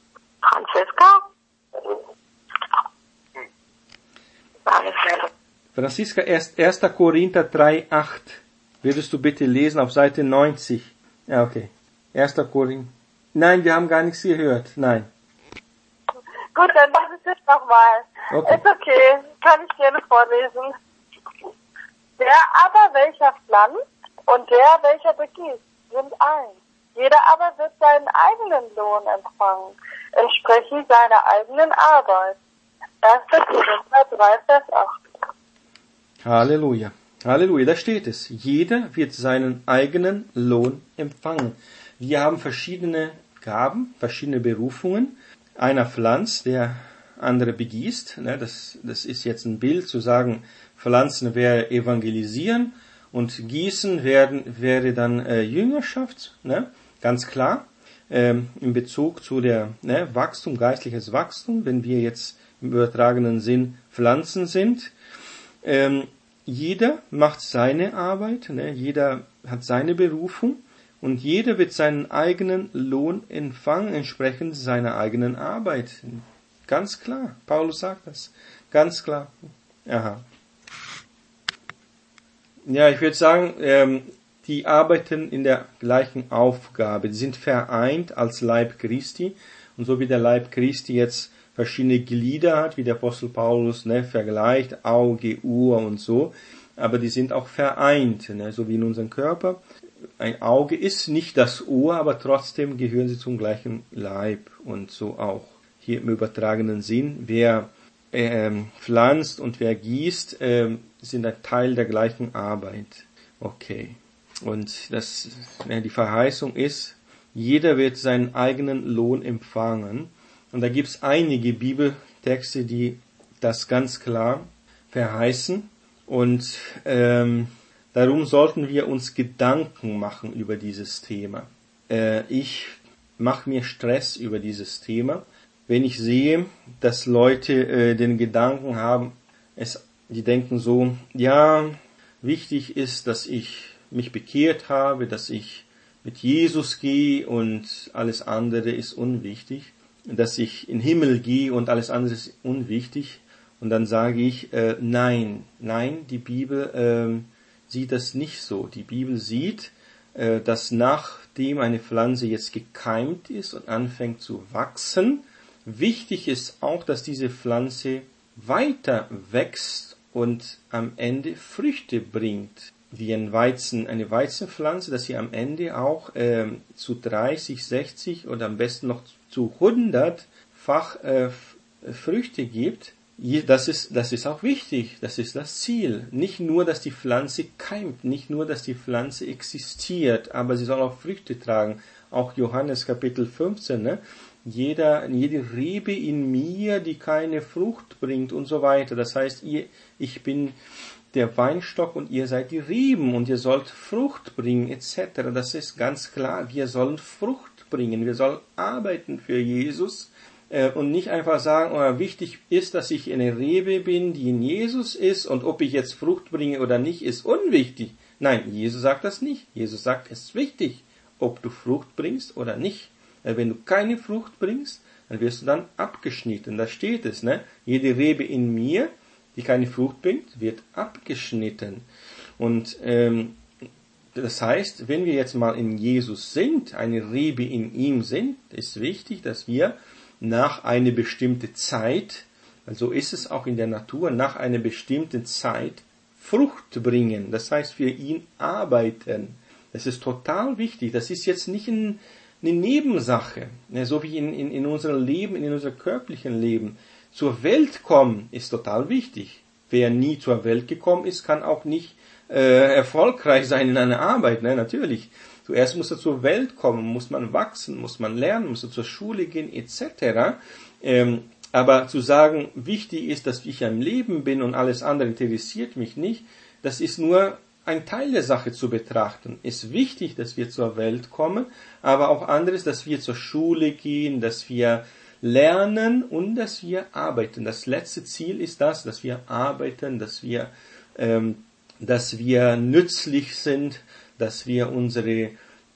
Franziska? Franziska, 1. Korinther 3,8. Würdest du bitte lesen auf Seite 90? Ja, okay. 1. Korinther. Nein, wir haben gar nichts gehört. Nein. Gut, dann mach ich es nochmal. Okay. Ist okay, kann ich gerne vorlesen. Der aber, welcher pflanzt und der, welcher begießt, sind eins. Jeder aber wird seinen eigenen Lohn empfangen, entsprechend seiner eigenen Arbeit. 1. Korinther 3, Vers 8. Halleluja. Halleluja, da steht es. Jeder wird seinen eigenen Lohn empfangen. Wir haben verschiedene Gaben, verschiedene Berufungen. Einer pflanzt, der andere begießt. Das ist jetzt ein Bild, zu sagen, pflanzen wäre evangelisieren und gießen wäre dann Jüngerschaft, ganz klar, in Bezug zu der Wachstum, geistliches Wachstum, wenn wir jetzt im übertragenen Sinn Pflanzen sind. Jeder macht seine Arbeit, jeder hat seine Berufung und jeder wird seinen eigenen Lohn empfangen, entsprechend seiner eigenen Arbeit. Ganz klar, Paulus sagt das, ganz klar. Aha. Ja, ich würde sagen, die arbeiten in der gleichen Aufgabe, die sind vereint als Leib Christi und so wie der Leib Christi jetzt verschiedene Glieder hat, wie der Apostel Paulus vergleicht, Auge, Ohr und so, aber die sind auch vereint, so wie in unserem Körper. Ein Auge ist nicht das Ohr, aber trotzdem gehören sie zum gleichen Leib und so auch hier im übertragenen Sinn. Wer pflanzt und wer gießt, sind ein Teil der gleichen Arbeit. Okay. Und die Verheißung ist, jeder wird seinen eigenen Lohn empfangen. Und da gibt es einige Bibeltexte, die das ganz klar verheißen. Und darum sollten wir uns Gedanken machen über dieses Thema. Ich mache mir Stress über dieses Thema, wenn ich sehe, dass Leute den Gedanken haben, die denken so, ja, wichtig ist, dass ich mich bekehrt habe, dass ich mit Jesus gehe und alles andere ist unwichtig, dass ich in den Himmel gehe und alles andere ist unwichtig. Und dann sage ich, nein, die Bibel sieht das nicht so. Die Bibel sieht, dass nachdem eine Pflanze jetzt gekeimt ist und anfängt zu wachsen, wichtig ist auch, dass diese Pflanze weiter wächst und am Ende Früchte bringt. Wie eine Weizenpflanze, dass sie am Ende auch zu 30, 60 oder am besten noch zu 100-fach Früchte gibt. Das ist auch wichtig, das ist das Ziel. Nicht nur, dass die Pflanze keimt, nicht nur, dass die Pflanze existiert, aber sie soll auch Früchte tragen. Auch Johannes Kapitel 15, jede Rebe in mir, die keine Frucht bringt und so weiter. Das heißt, ich bin der Weinstock und ihr seid die Reben und ihr sollt Frucht bringen etc. Das ist ganz klar, wir sollen Frucht bringen, wir sollen arbeiten für Jesus und nicht einfach sagen, wichtig ist, dass ich eine Rebe bin, die in Jesus ist und ob ich jetzt Frucht bringe oder nicht, ist unwichtig. Nein, Jesus sagt das nicht. Jesus sagt, es ist wichtig, ob du Frucht bringst oder nicht. Wenn du keine Frucht bringst, dann wirst du dann abgeschnitten. Da steht es, Jede Rebe in mir, die keine Frucht bringt, wird abgeschnitten. Und das heißt, wenn wir jetzt mal in Jesus sind, eine Rebe in ihm sind, ist wichtig, dass wir nach einer bestimmten Zeit, also ist es auch in der Natur, nach einer bestimmten Zeit Frucht bringen. Das heißt, für ihn arbeiten. Das ist total wichtig. Das ist jetzt nicht eine Nebensache, so wie in unserem Leben, in unserem körperlichen Leben. Zur Welt kommen ist total wichtig. Wer nie zur Welt gekommen ist, kann auch nicht erfolgreich sein in einer Arbeit, natürlich. Zuerst muss er zur Welt kommen, muss man wachsen, muss man lernen, muss er zur Schule gehen, etc. Aber zu sagen, wichtig ist, dass ich am Leben bin und alles andere interessiert mich nicht, das ist nur ein Teil der Sache zu betrachten. Es ist wichtig, dass wir zur Welt kommen, aber auch anderes, dass wir zur Schule gehen, dass wir lernen und dass wir arbeiten. Das letzte Ziel ist das, dass wir arbeiten, dass wir nützlich sind, dass wir unsere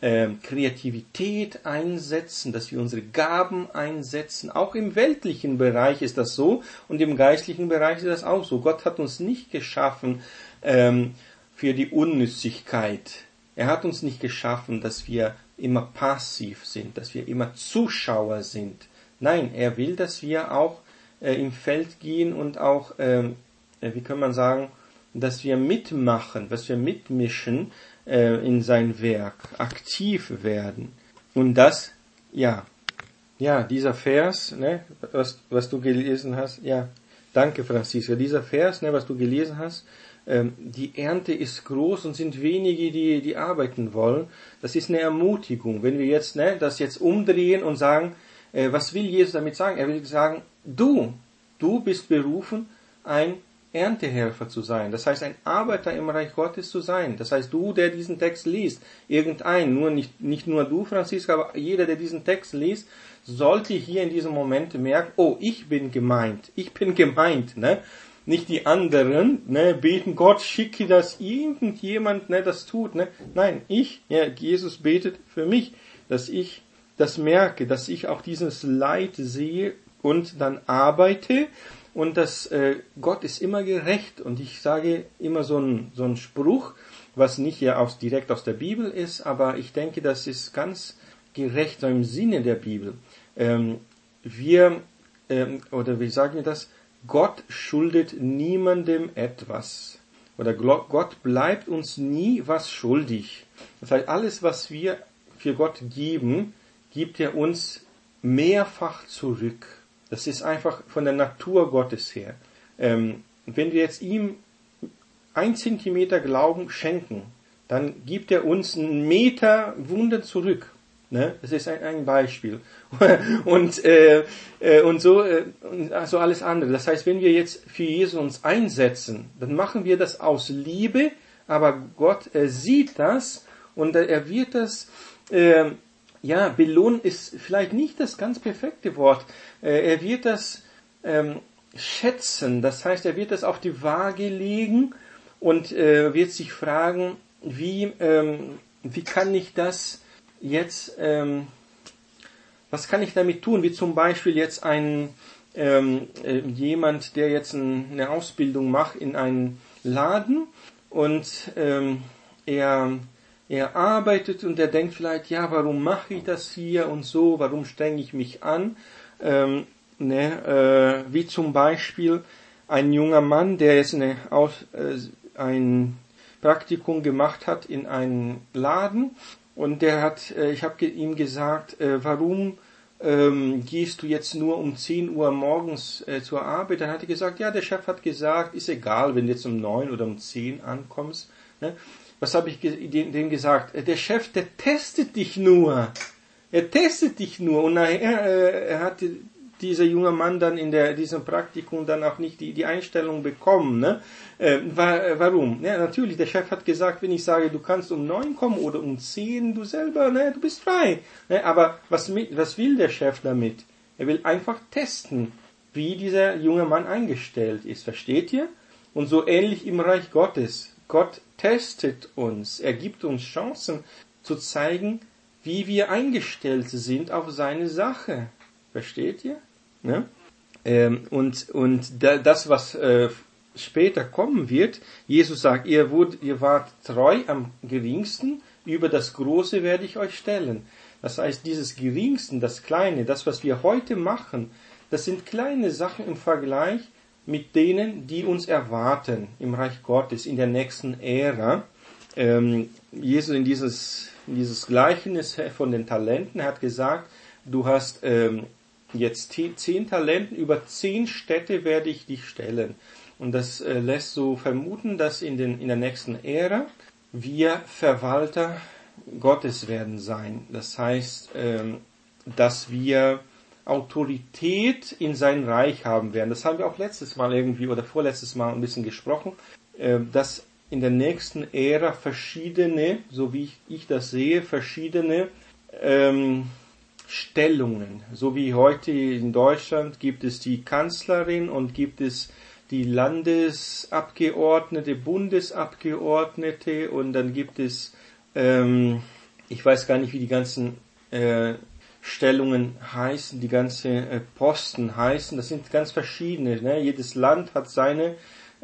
Kreativität einsetzen, dass wir unsere Gaben einsetzen. Auch im weltlichen Bereich ist das so und im geistlichen Bereich ist das auch so. Gott hat uns nicht geschaffen für die Unnützigkeit. Er hat uns nicht geschaffen, dass wir immer passiv sind, dass wir immer Zuschauer sind. Nein, er will, dass wir auch im Feld gehen und auch, wie kann man sagen, dass wir mitmachen, dass wir mitmischen in sein Werk, aktiv werden. Und das, dieser Vers, ne, was du gelesen hast, danke Franziska, dieser Vers, ne, was du gelesen hast, die Ernte ist groß und sind wenige, die arbeiten wollen. Das ist eine Ermutigung. Wenn wir jetzt das jetzt umdrehen und sagen, was will Jesus damit sagen? Er will sagen, du bist berufen, ein Erntehelfer zu sein. Das heißt, ein Arbeiter im Reich Gottes zu sein. Das heißt, du, der diesen Text liest, nicht nur du, Franziska, aber jeder, der diesen Text liest, sollte hier in diesem Moment merken, oh, ich bin gemeint, ne? Nicht die anderen, ne, beten, Gott schicke, dass irgendjemand, ne, das tut, ne? Nein, Jesus betet für mich, dass ich das merke, dass ich auch dieses Leid sehe und dann arbeite und dass Gott ist immer gerecht. Und ich sage immer so ein Spruch, was nicht direkt aus der Bibel ist, aber ich denke, das ist ganz gerecht so im Sinne der Bibel. Oder wie sagen wir das? Gott schuldet niemandem etwas. Oder Gott bleibt uns nie was schuldig. Das heißt, alles, was wir für Gott geben, gibt er uns mehrfach zurück. Das ist einfach von der Natur Gottes her. Wenn wir jetzt ihm 1 Zentimeter Glauben schenken, dann gibt er uns 1 Meter Wunder zurück. Ne? Das ist ein Beispiel. Und so alles andere. Das heißt, wenn wir jetzt für Jesus uns einsetzen, dann machen wir das aus Liebe, aber Gott sieht das und er wird das, belohnen ist vielleicht nicht das ganz perfekte Wort. Er wird das schätzen. Das heißt, er wird das auf die Waage legen und wird sich fragen, wie kann ich das jetzt, was kann ich damit tun? Wie zum Beispiel jetzt jemand, der jetzt eine Ausbildung macht in einem Laden und er arbeitet und er denkt vielleicht, warum mache ich das hier und so, warum strenge ich mich an? Wie zum Beispiel ein junger Mann, der jetzt ein Praktikum gemacht hat in einem Laden. Und ich habe ihm gesagt, warum gehst du jetzt nur um 10 Uhr morgens zur Arbeit? Dann hat er gesagt, der Chef hat gesagt, ist egal, wenn du jetzt um 9 oder um 10 ankommst. Ne? Was habe ich dem gesagt? Der Chef, der testet dich nur. Er testet dich nur. Und nachher hat dieser junge Mann dann in diesem Praktikum dann auch nicht die Einstellung bekommen. Ne? Warum? Ja, natürlich, der Chef hat gesagt, wenn ich sage, du kannst um 9 kommen oder um 10, du selber, du bist frei. Ne? Aber was will der Chef damit? Er will einfach testen, wie dieser junge Mann eingestellt ist. Versteht ihr? Und so ähnlich im Reich Gottes. Gott testet uns. Er gibt uns Chancen zu zeigen, wie wir eingestellt sind auf seine Sache. Versteht ihr? Ne? Das, was später kommen wird, Jesus sagt, ihr wart treu am geringsten, über das Große werde ich euch stellen. Das heißt, dieses Geringsten, das Kleine, das, was wir heute machen, das sind kleine Sachen im Vergleich mit denen, die uns erwarten im Reich Gottes, in der nächsten Ära. Jesus in dieses Gleichnis von den Talenten hat gesagt, du hast jetzt 10 Talenten, über 10 Städte werde ich dich stellen. Und das lässt so vermuten, dass in der nächsten Ära wir Verwalter Gottes werden sein. Das heißt, dass wir Autorität in sein Reich haben werden. Das haben wir auch letztes Mal irgendwie oder vorletztes Mal ein bisschen gesprochen, dass in der nächsten Ära verschiedene, so wie ich das sehe, verschiedene Stellungen. So wie heute in Deutschland gibt es die Kanzlerin und gibt es die Landesabgeordnete, Bundesabgeordnete und dann gibt es ich weiß gar nicht, wie die ganzen Stellungen heißen, die ganzen Posten heißen. Das sind ganz verschiedene. Ne? Jedes Land hat seine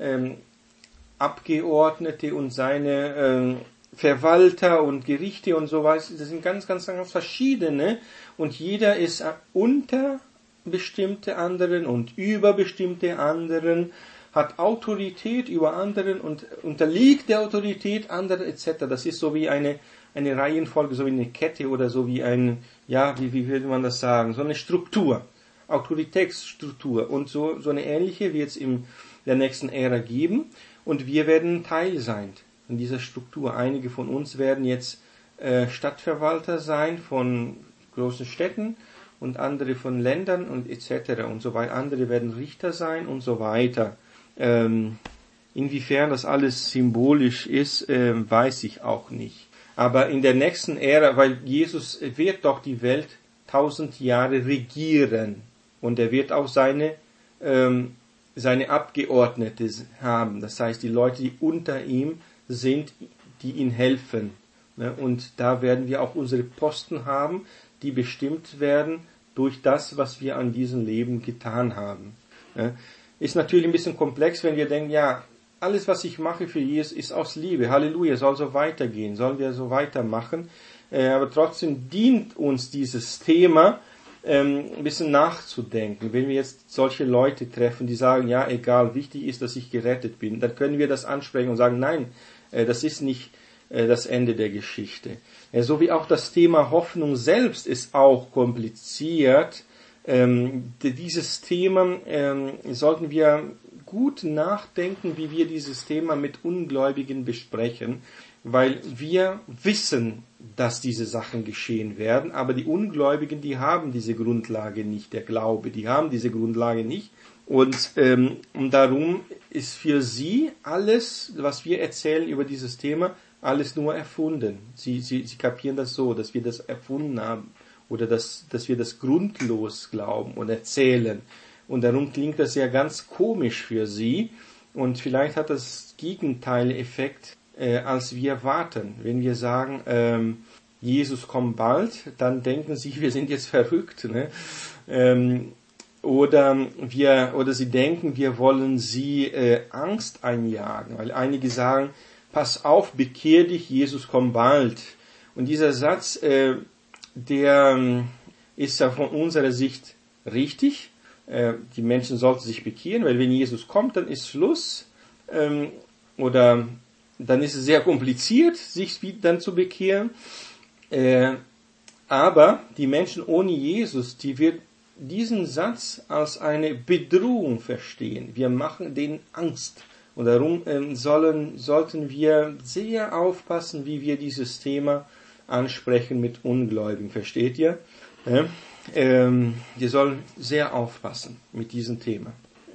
Abgeordnete und seine Verwalter und Gerichte und so weiter. Das sind ganz verschiedene. Und jeder ist unter bestimmte anderen und über bestimmte anderen, hat Autorität über anderen und unterliegt der Autorität anderer etc. Das ist so wie eine Reihenfolge, so wie eine Kette oder so wie wie würde man das sagen, so eine Struktur, Autoritätsstruktur und so eine ähnliche wird es in der nächsten Ära geben und wir werden Teil sein in dieser Struktur. Einige von uns werden jetzt Stadtverwalter sein von großen Städten und andere von Ländern und etc. und so weiter. Andere werden Richter sein und so weiter. Inwiefern das alles symbolisch ist, weiß ich auch nicht. Aber in der nächsten Ära, weil Jesus wird doch die Welt 1000 Jahre regieren und er wird auch seine Abgeordnete haben. Das heißt, die Leute, die unter ihm sind, die ihm helfen. Und da werden wir auch unsere Posten haben, die bestimmt werden durch das, was wir an diesem Leben getan haben. Ist natürlich ein bisschen komplex, wenn wir denken, ja, alles, was ich mache für Jesus, ist aus Liebe. Halleluja, soll so weitergehen, sollen wir so weitermachen. Aber trotzdem dient uns dieses Thema, ein bisschen nachzudenken. Wenn wir jetzt solche Leute treffen, die sagen, ja, egal, wichtig ist, dass ich gerettet bin, dann können wir das ansprechen und sagen, nein, das ist nicht das Ende der Geschichte. So wie auch das Thema Hoffnung selbst ist auch kompliziert. Dieses Thema sollten wir gut nachdenken, wie wir dieses Thema mit Ungläubigen besprechen, weil wir wissen, dass diese Sachen geschehen werden, aber die Ungläubigen, die haben diese Grundlage nicht, der Glaube, die haben diese Grundlage nicht. Und darum ist für sie alles, was wir erzählen über dieses Thema, alles nur erfunden. Sie kapieren das so, dass wir das erfunden haben oder dass wir das grundlos glauben und erzählen. Und darum klingt das ja ganz komisch für sie und vielleicht hat das Gegenteileffekt, als wir warten. Wenn wir sagen, Jesus kommt bald, dann denken sie, wir sind jetzt verrückt. Ne? Oder sie denken, wir wollen sie Angst einjagen, weil einige sagen, pass auf, bekehr dich, Jesus kommt bald. Und dieser Satz, der ist ja von unserer Sicht richtig. Die Menschen sollten sich bekehren, weil wenn Jesus kommt, dann ist Schluss. Oder dann ist es sehr kompliziert, sich dann zu bekehren. Aber die Menschen ohne Jesus, die wird diesen Satz als eine Bedrohung verstehen. Wir machen denen Angst. Und darum sollten wir sehr aufpassen, wie wir dieses Thema ansprechen mit Ungläubigen. Versteht ihr? Wir sollen sehr aufpassen mit diesem Thema.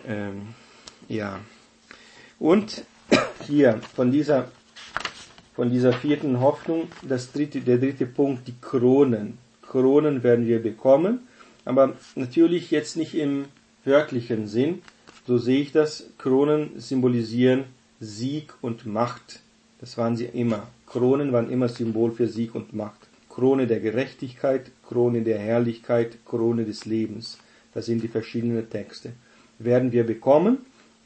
Und hier von dieser vierten Hoffnung, der dritte Punkt, die Kronen. Kronen werden wir bekommen, aber natürlich jetzt nicht im wörtlichen Sinn. So sehe ich das. Kronen symbolisieren Sieg und Macht. Das waren sie immer. Kronen waren immer Symbol für Sieg und Macht. Krone der Gerechtigkeit, Krone der Herrlichkeit, Krone des Lebens. Das sind die verschiedenen Texte. Werden wir bekommen.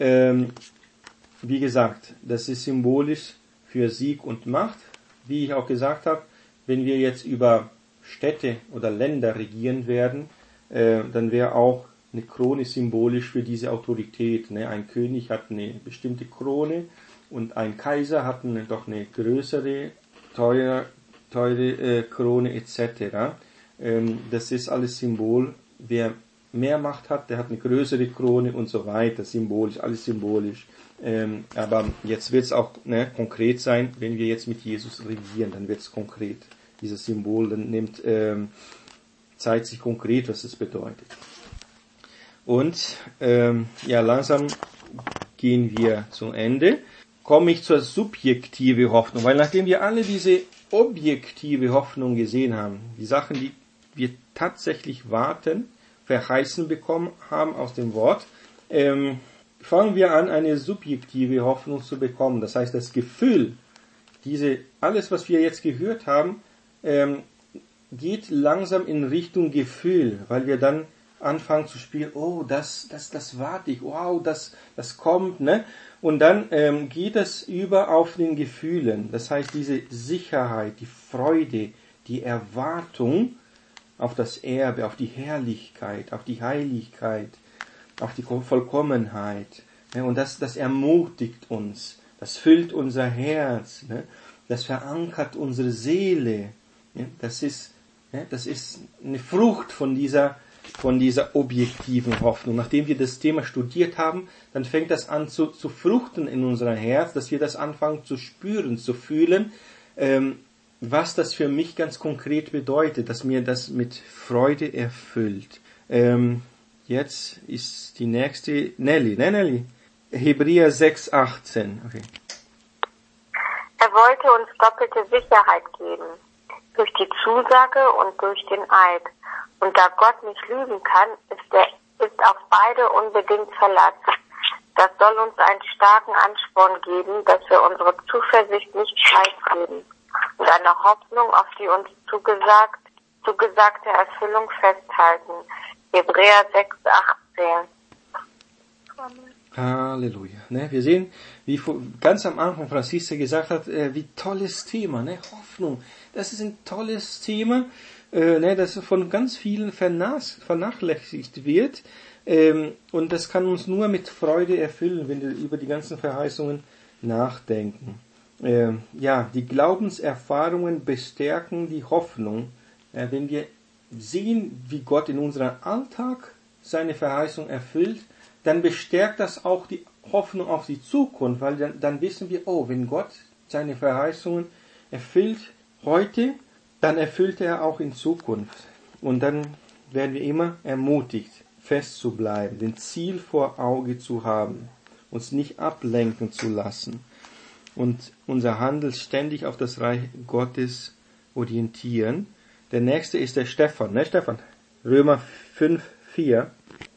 Wie gesagt, das ist symbolisch für Sieg und Macht. Wie ich auch gesagt habe, wenn wir jetzt über Städte oder Länder regieren werden, dann wäre auch eine Krone symbolisch für diese Autorität. Ein König hat eine bestimmte Krone und ein Kaiser hat doch eine größere, teure Krone etc. Das ist alles Symbol. Wer mehr Macht hat, der hat eine größere Krone und so weiter. Symbolisch, alles symbolisch. Aber jetzt wird es auch konkret sein, wenn wir jetzt mit Jesus regieren, dann wird es konkret. Dieses Symbol, dann zeigt sich konkret, was es bedeutet. Und langsam gehen wir zum Ende. Komme ich zur subjektiven Hoffnung, weil nachdem wir alle diese objektive Hoffnung gesehen haben, die Sachen, die wir tatsächlich warten, verheißen bekommen haben aus dem Wort, fangen wir an, eine subjektive Hoffnung zu bekommen. Das heißt, das Gefühl, alles, was wir jetzt gehört haben, geht langsam in Richtung Gefühl, weil wir dann anfangen zu spielen, oh, das warte ich, wow, das kommt, ne? Und dann geht es über auf den Gefühlen. Das heißt, diese Sicherheit, die Freude, die Erwartung auf das Erbe, auf die Herrlichkeit, auf die Heiligkeit, auf die Vollkommenheit. Ne? Und das ermutigt uns, das füllt unser Herz, ne? Das verankert unsere Seele. Ne? Das ist eine Frucht von dieser objektiven Hoffnung. Nachdem wir das Thema studiert haben, dann fängt das an zu fruchten in unserem Herz, dass wir das anfangen zu spüren, zu fühlen, was das für mich ganz konkret bedeutet, dass mir das mit Freude erfüllt. Jetzt ist die nächste Nelly. Hebräer 6,18. Okay. Er wollte uns doppelte Sicherheit geben, durch die Zusage und durch den Eid. Und da Gott nicht lügen kann, ist auf beide unbedingt Verlass. Das soll uns einen starken Ansporn geben, dass wir unsere Zuversicht nicht preisgeben und eine Hoffnung auf die uns zugesagte Erfüllung festhalten. Hebräer 6,18. Halleluja. Ne, wir sehen, wie ganz am Anfang Franziska gesagt hat, wie tolles Thema, ne, Hoffnung. Das ist ein tolles Thema, das von ganz vielen vernachlässigt wird. Und das kann uns nur mit Freude erfüllen, wenn wir über die ganzen Verheißungen nachdenken. Die Glaubenserfahrungen bestärken die Hoffnung. Wenn wir sehen, wie Gott in unserem Alltag seine Verheißung erfüllt, dann bestärkt das auch die Hoffnung auf die Zukunft, weil dann wissen wir, wenn Gott seine Verheißungen erfüllt heute, dann erfüllt er auch in Zukunft. Und dann werden wir immer ermutigt, fest zu bleiben, den Ziel vor Auge zu haben, uns nicht ablenken zu lassen und unser Handel ständig auf das Reich Gottes orientieren. Der nächste ist der Stefan, ne Stefan? Römer 5,4.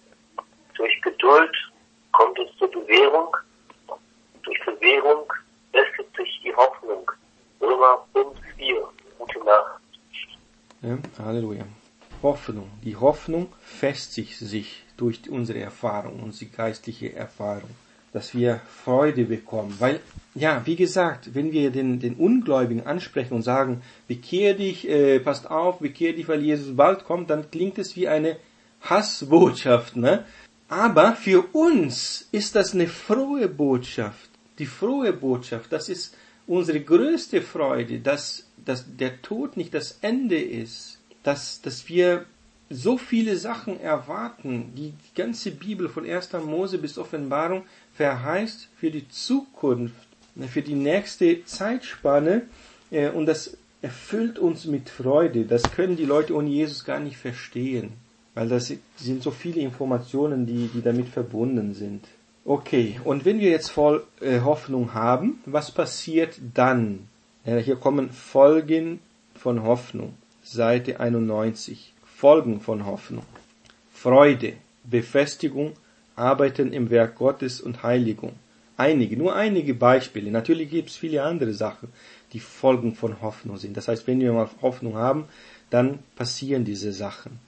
Durch Geduld kommt es zur Bewährung. Durch Bewährung festigt sich die Hoffnung. Römer 5,4. Gute Nacht. Ja, Halleluja. Hoffnung. Die Hoffnung festigt sich durch unsere Erfahrung, unsere geistliche Erfahrung, dass wir Freude bekommen. Weil, wie gesagt, wenn wir den Ungläubigen ansprechen und sagen, bekehr dich, passt auf, bekehr dich, weil Jesus bald kommt, dann klingt es wie eine Hassbotschaft, ne? Aber für uns ist das eine frohe Botschaft. Die frohe Botschaft, das ist unsere größte Freude, dass der Tod nicht das Ende ist, dass wir so viele Sachen erwarten. Die ganze Bibel von 1. Mose bis Offenbarung verheißt für die Zukunft, für die nächste Zeitspanne, und das erfüllt uns mit Freude. Das können die Leute ohne Jesus gar nicht verstehen. Weil das sind so viele Informationen, die damit verbunden sind. Okay, und wenn wir jetzt voll Hoffnung haben, was passiert dann? Hier kommen Folgen von Hoffnung. Seite 91. Folgen von Hoffnung. Freude, Befestigung, Arbeiten im Werk Gottes und Heiligung. Nur einige Beispiele. Natürlich gibt es viele andere Sachen, die Folgen von Hoffnung sind. Das heißt, wenn wir mal Hoffnung haben, dann passieren diese Sachen.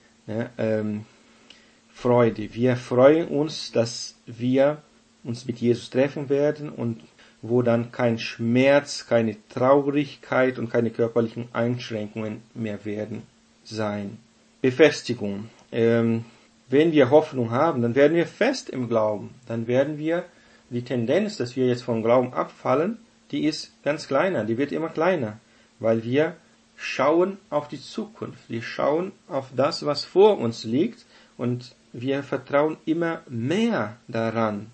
Freude. Wir freuen uns, dass wir uns mit Jesus treffen werden und wo dann kein Schmerz, keine Traurigkeit und keine körperlichen Einschränkungen mehr sein. Befestigung. Wenn wir Hoffnung haben, dann werden wir fest im Glauben. Dann werden wir die Tendenz, dass wir jetzt vom Glauben abfallen, die ist ganz kleiner, die wird immer kleiner, weil wir schauen auf die Zukunft. Wir schauen auf das, was vor uns liegt, und wir vertrauen immer mehr daran.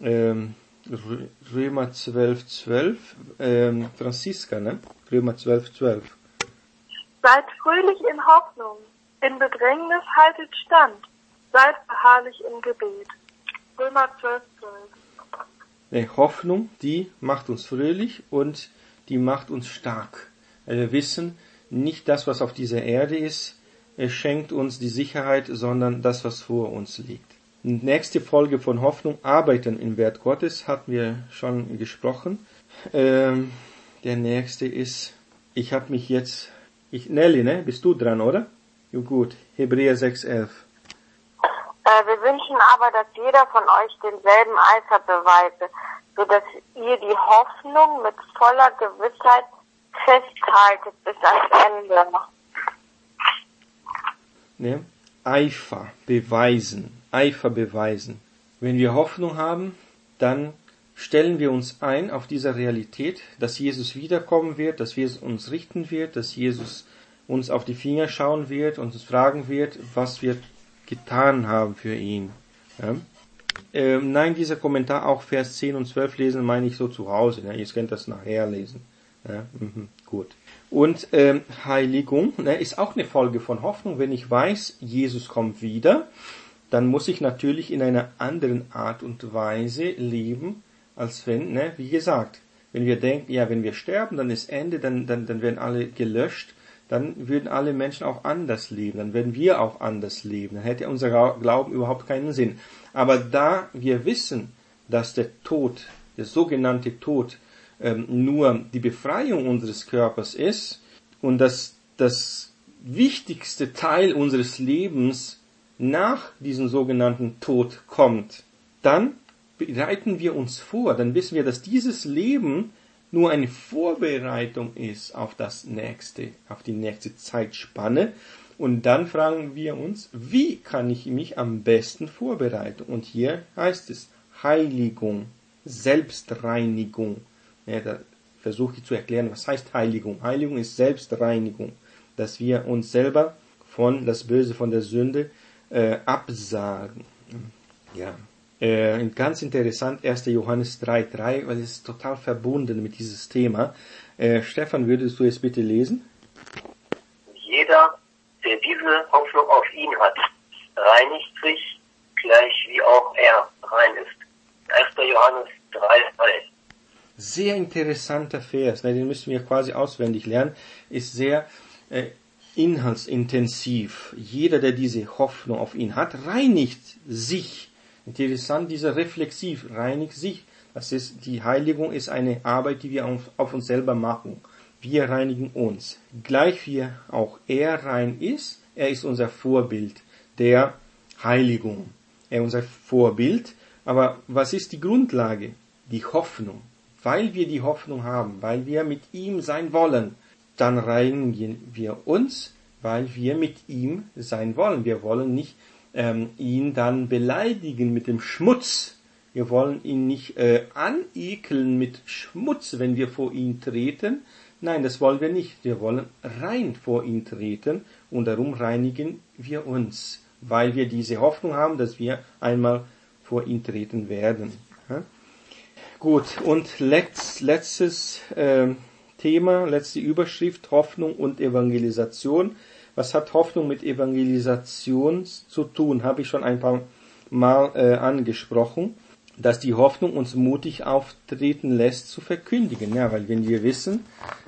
Römer 12,12, Franziska, ne? Römer 12,12. Seid fröhlich in Hoffnung, in Bedrängnis haltet stand, seid beharrlich im Gebet. Römer 12,12. Hoffnung, die macht uns fröhlich und die macht uns stark. Wir wissen, nicht das, was auf dieser Erde ist, schenkt uns die Sicherheit, sondern das, was vor uns liegt. Nächste Folge von Hoffnung, Arbeiten im Wert Gottes, hatten wir schon gesprochen. Der nächste ist, ich habe mich jetzt Nelly, ne? Bist du dran, oder? Ja, gut. Hebräer 6,11. Wir wünschen aber, dass jeder von euch denselben Eifer beweise, sodass ihr die Hoffnung mit voller Gewissheit festhaltet bis ans Ende. Ne? Eifer beweisen. Wenn wir Hoffnung haben, dann stellen wir uns ein auf dieser Realität, dass Jesus wiederkommen wird, dass Jesus uns richten wird, dass Jesus uns auf die Finger schauen wird und uns fragen wird, was wir getan haben für ihn. Ja? Nein, dieser Kommentar, auch Vers 10 und 12 lesen, meine ich so zu Hause. Ja? Ihr könnt das nachher lesen. Ja? Gut. Und Heiligung ist auch eine Folge von Hoffnung. Wenn ich weiß, Jesus kommt wieder, dann muss ich natürlich in einer anderen Art und Weise leben, als wenn, wie gesagt, wenn wir denken, ja, wenn wir sterben, dann ist Ende, dann werden alle gelöscht, dann würden alle Menschen auch anders leben, dann werden wir auch anders leben, dann hätte unser Glauben überhaupt keinen Sinn. Aber da wir wissen, dass der Tod, der sogenannte Tod, nur die Befreiung unseres Körpers ist und dass das wichtigste Teil unseres Lebens nach diesem sogenannten Tod kommt, dann bereiten wir uns vor, dann wissen wir, dass dieses Leben nur eine Vorbereitung ist auf das nächste, auf die nächste Zeitspanne. Und dann fragen wir uns, wie kann ich mich am besten vorbereiten? Und hier heißt es Heiligung, Selbstreinigung. Ja, da versuche ich zu erklären, was heißt Heiligung. Heiligung ist Selbstreinigung, dass wir uns selber von das Böse, von der Sünde absagen. Ja. Ganz interessant, 1. Johannes 3,3, weil es ist total verbunden mit dieses Thema. Stefan, würdest du es bitte lesen? Jeder, der diese Hoffnung auf ihn hat, reinigt sich, gleich wie auch er rein ist. 1. Johannes 3,3. Sehr interessanter Vers, den müssen wir quasi auswendig lernen, ist sehr inhaltsintensiv. Jeder, der diese Hoffnung auf ihn hat, reinigt sich. Interessant, dieser reflexiv, reinigt sich. Das ist, die Heiligung ist eine Arbeit, die wir auf uns selber machen. Wir reinigen uns. Gleich wie auch er rein ist, er ist unser Vorbild der Heiligung. Er ist unser Vorbild. Aber was ist die Grundlage? Die Hoffnung. Weil wir die Hoffnung haben, weil wir mit ihm sein wollen, dann reinigen wir uns, weil wir mit ihm sein wollen. Wir wollen nicht ihn dann beleidigen mit dem Schmutz. Wir wollen ihn nicht anekeln mit Schmutz, wenn wir vor ihn treten. Nein, das wollen wir nicht. Wir wollen rein vor ihn treten und darum reinigen wir uns, weil wir diese Hoffnung haben, dass wir einmal vor ihn treten werden. Ja? Gut, und letztes Thema, letzte Überschrift, Hoffnung und Evangelisation. Was hat Hoffnung mit Evangelisation zu tun? Habe ich schon ein paar Mal angesprochen, dass die Hoffnung uns mutig auftreten lässt, zu verkündigen. Ja, weil wenn wir wissen,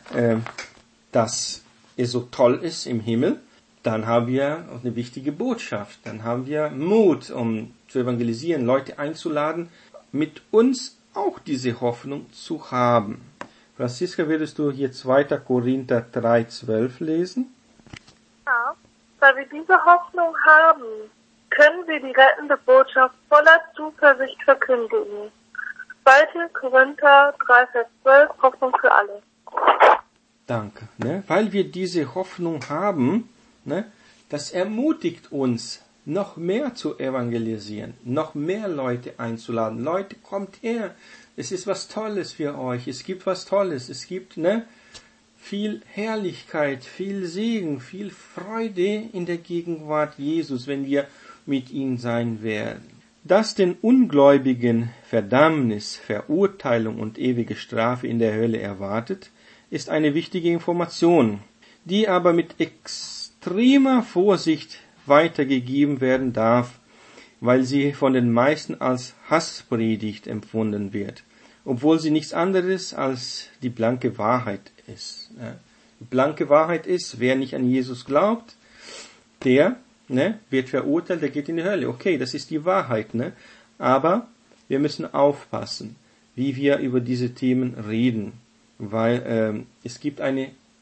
dass es so toll ist im Himmel, dann haben wir auch eine wichtige Botschaft. Dann haben wir Mut, um zu evangelisieren, Leute einzuladen, mit uns auch diese Hoffnung zu haben. Franziska, würdest du hier 2. Korinther 3,12 lesen? Ja, weil wir diese Hoffnung haben, können wir die rettende Botschaft voller Zuversicht verkündigen. 2. Korinther 3, Vers 12, Hoffnung für alle. Danke. Weil wir diese Hoffnung haben, das ermutigt uns, noch mehr zu evangelisieren, noch mehr Leute einzuladen. Leute, kommt her, es ist was Tolles für euch, es gibt was Tolles, es gibt viel Herrlichkeit, viel Segen, viel Freude in der Gegenwart Jesus, wenn wir mit ihm sein werden. Dass den Ungläubigen Verdammnis, Verurteilung und ewige Strafe in der Hölle erwartet, ist eine wichtige Information, die aber mit extremer Vorsicht weitergegeben werden darf, weil sie von den meisten als Hasspredigt empfunden wird, obwohl sie nichts anderes als die blanke Wahrheit ist. Die blanke Wahrheit ist, wer nicht an Jesus glaubt, der wird verurteilt, der geht in die Hölle. Okay, das ist die Wahrheit, aber wir müssen aufpassen, wie wir über diese Themen reden, weil es gibt eine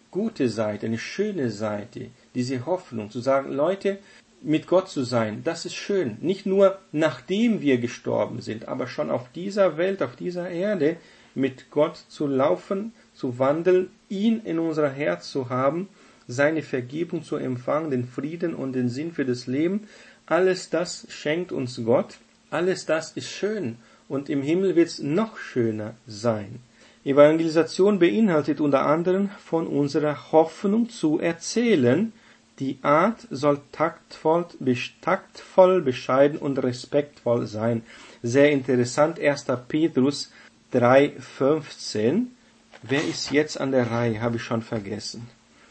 gute Seite, eine schöne Seite, diese Hoffnung, zu sagen, Leute, mit Gott zu sein, das ist schön. Nicht nur nachdem wir gestorben sind, aber schon auf dieser Welt, auf dieser Erde, mit Gott zu laufen, zu wandeln, ihn in unser Herz zu haben, seine Vergebung zu empfangen, den Frieden und den Sinn für das Leben. Alles das schenkt uns Gott. Alles das ist schön. Und im Himmel wird es noch schöner sein. Evangelisation beinhaltet unter anderem von unserer Hoffnung zu erzählen. Die Art soll taktvoll, bescheiden und respektvoll sein. Sehr interessant, 1. Petrus 3,15. Wer ist jetzt an der Reihe? Habe ich schon vergessen.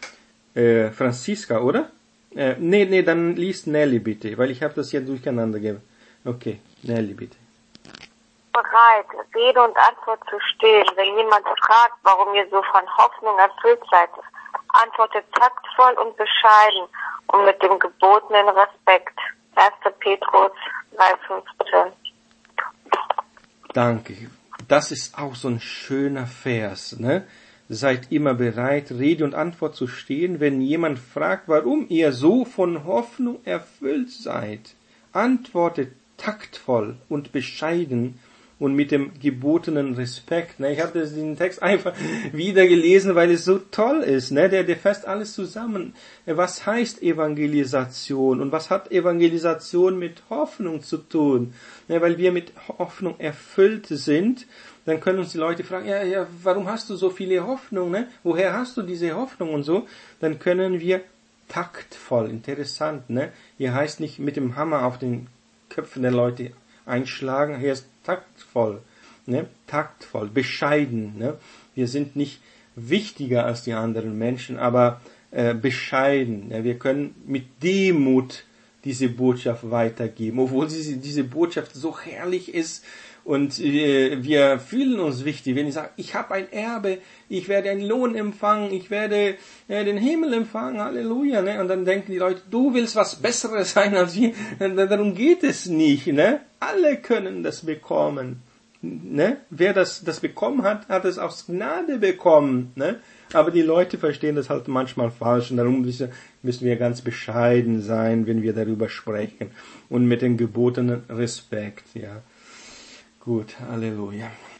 Franziska, oder? Nee, dann liest Nelly bitte, weil ich habe das hier durcheinander gegeben. Okay, Nelly bitte. Bereit, Rede und Antwort zu stehen. Wenn jemand fragt, warum ihr so von Hoffnung erfüllt seid, antwortet taktvoll und bescheiden und mit dem gebotenen Respekt. 1. Petrus 3,15. Danke. Das ist auch so ein schöner Vers, ne? Seid immer bereit, Rede und Antwort zu stehen, wenn jemand fragt, warum ihr so von Hoffnung erfüllt seid. Antwortet taktvoll und bescheiden und mit dem gebotenen Respekt. Ne? Ich habe den Text einfach wieder gelesen, weil es so toll ist. Ne? Der fasst alles zusammen. Was heißt Evangelisation und was hat Evangelisation mit Hoffnung zu tun? Ne? Weil wir mit Hoffnung erfüllt sind, dann können uns die Leute fragen, ja, warum hast du so viele Hoffnung? Ne? Woher hast du diese Hoffnung und so? Dann können wir taktvoll, interessant. Ne? Hier heißt nicht mit dem Hammer auf den Köpfen der Leute einschlagen, hier ist taktvoll, ne? Taktvoll, bescheiden. Ne? Wir sind nicht wichtiger als die anderen Menschen, aber bescheiden. Ne? Wir können mit Demut diese Botschaft weitergeben, obwohl diese Botschaft so herrlich ist und wir fühlen uns wichtig, wenn ich sage, ich habe ein Erbe, ich werde einen Lohn empfangen, ich werde den Himmel empfangen, Halleluja, ne? Und dann denken die Leute, du willst was Besseres sein als wir, darum geht es nicht, ne? Alle können das bekommen, ne? Wer das bekommen hat, hat es aus Gnade bekommen, ne? Aber die Leute verstehen das halt manchmal falsch und darum müssen wir ganz bescheiden sein, wenn wir darüber sprechen und mit dem gebotenen Respekt, ja. Gut, Halleluja.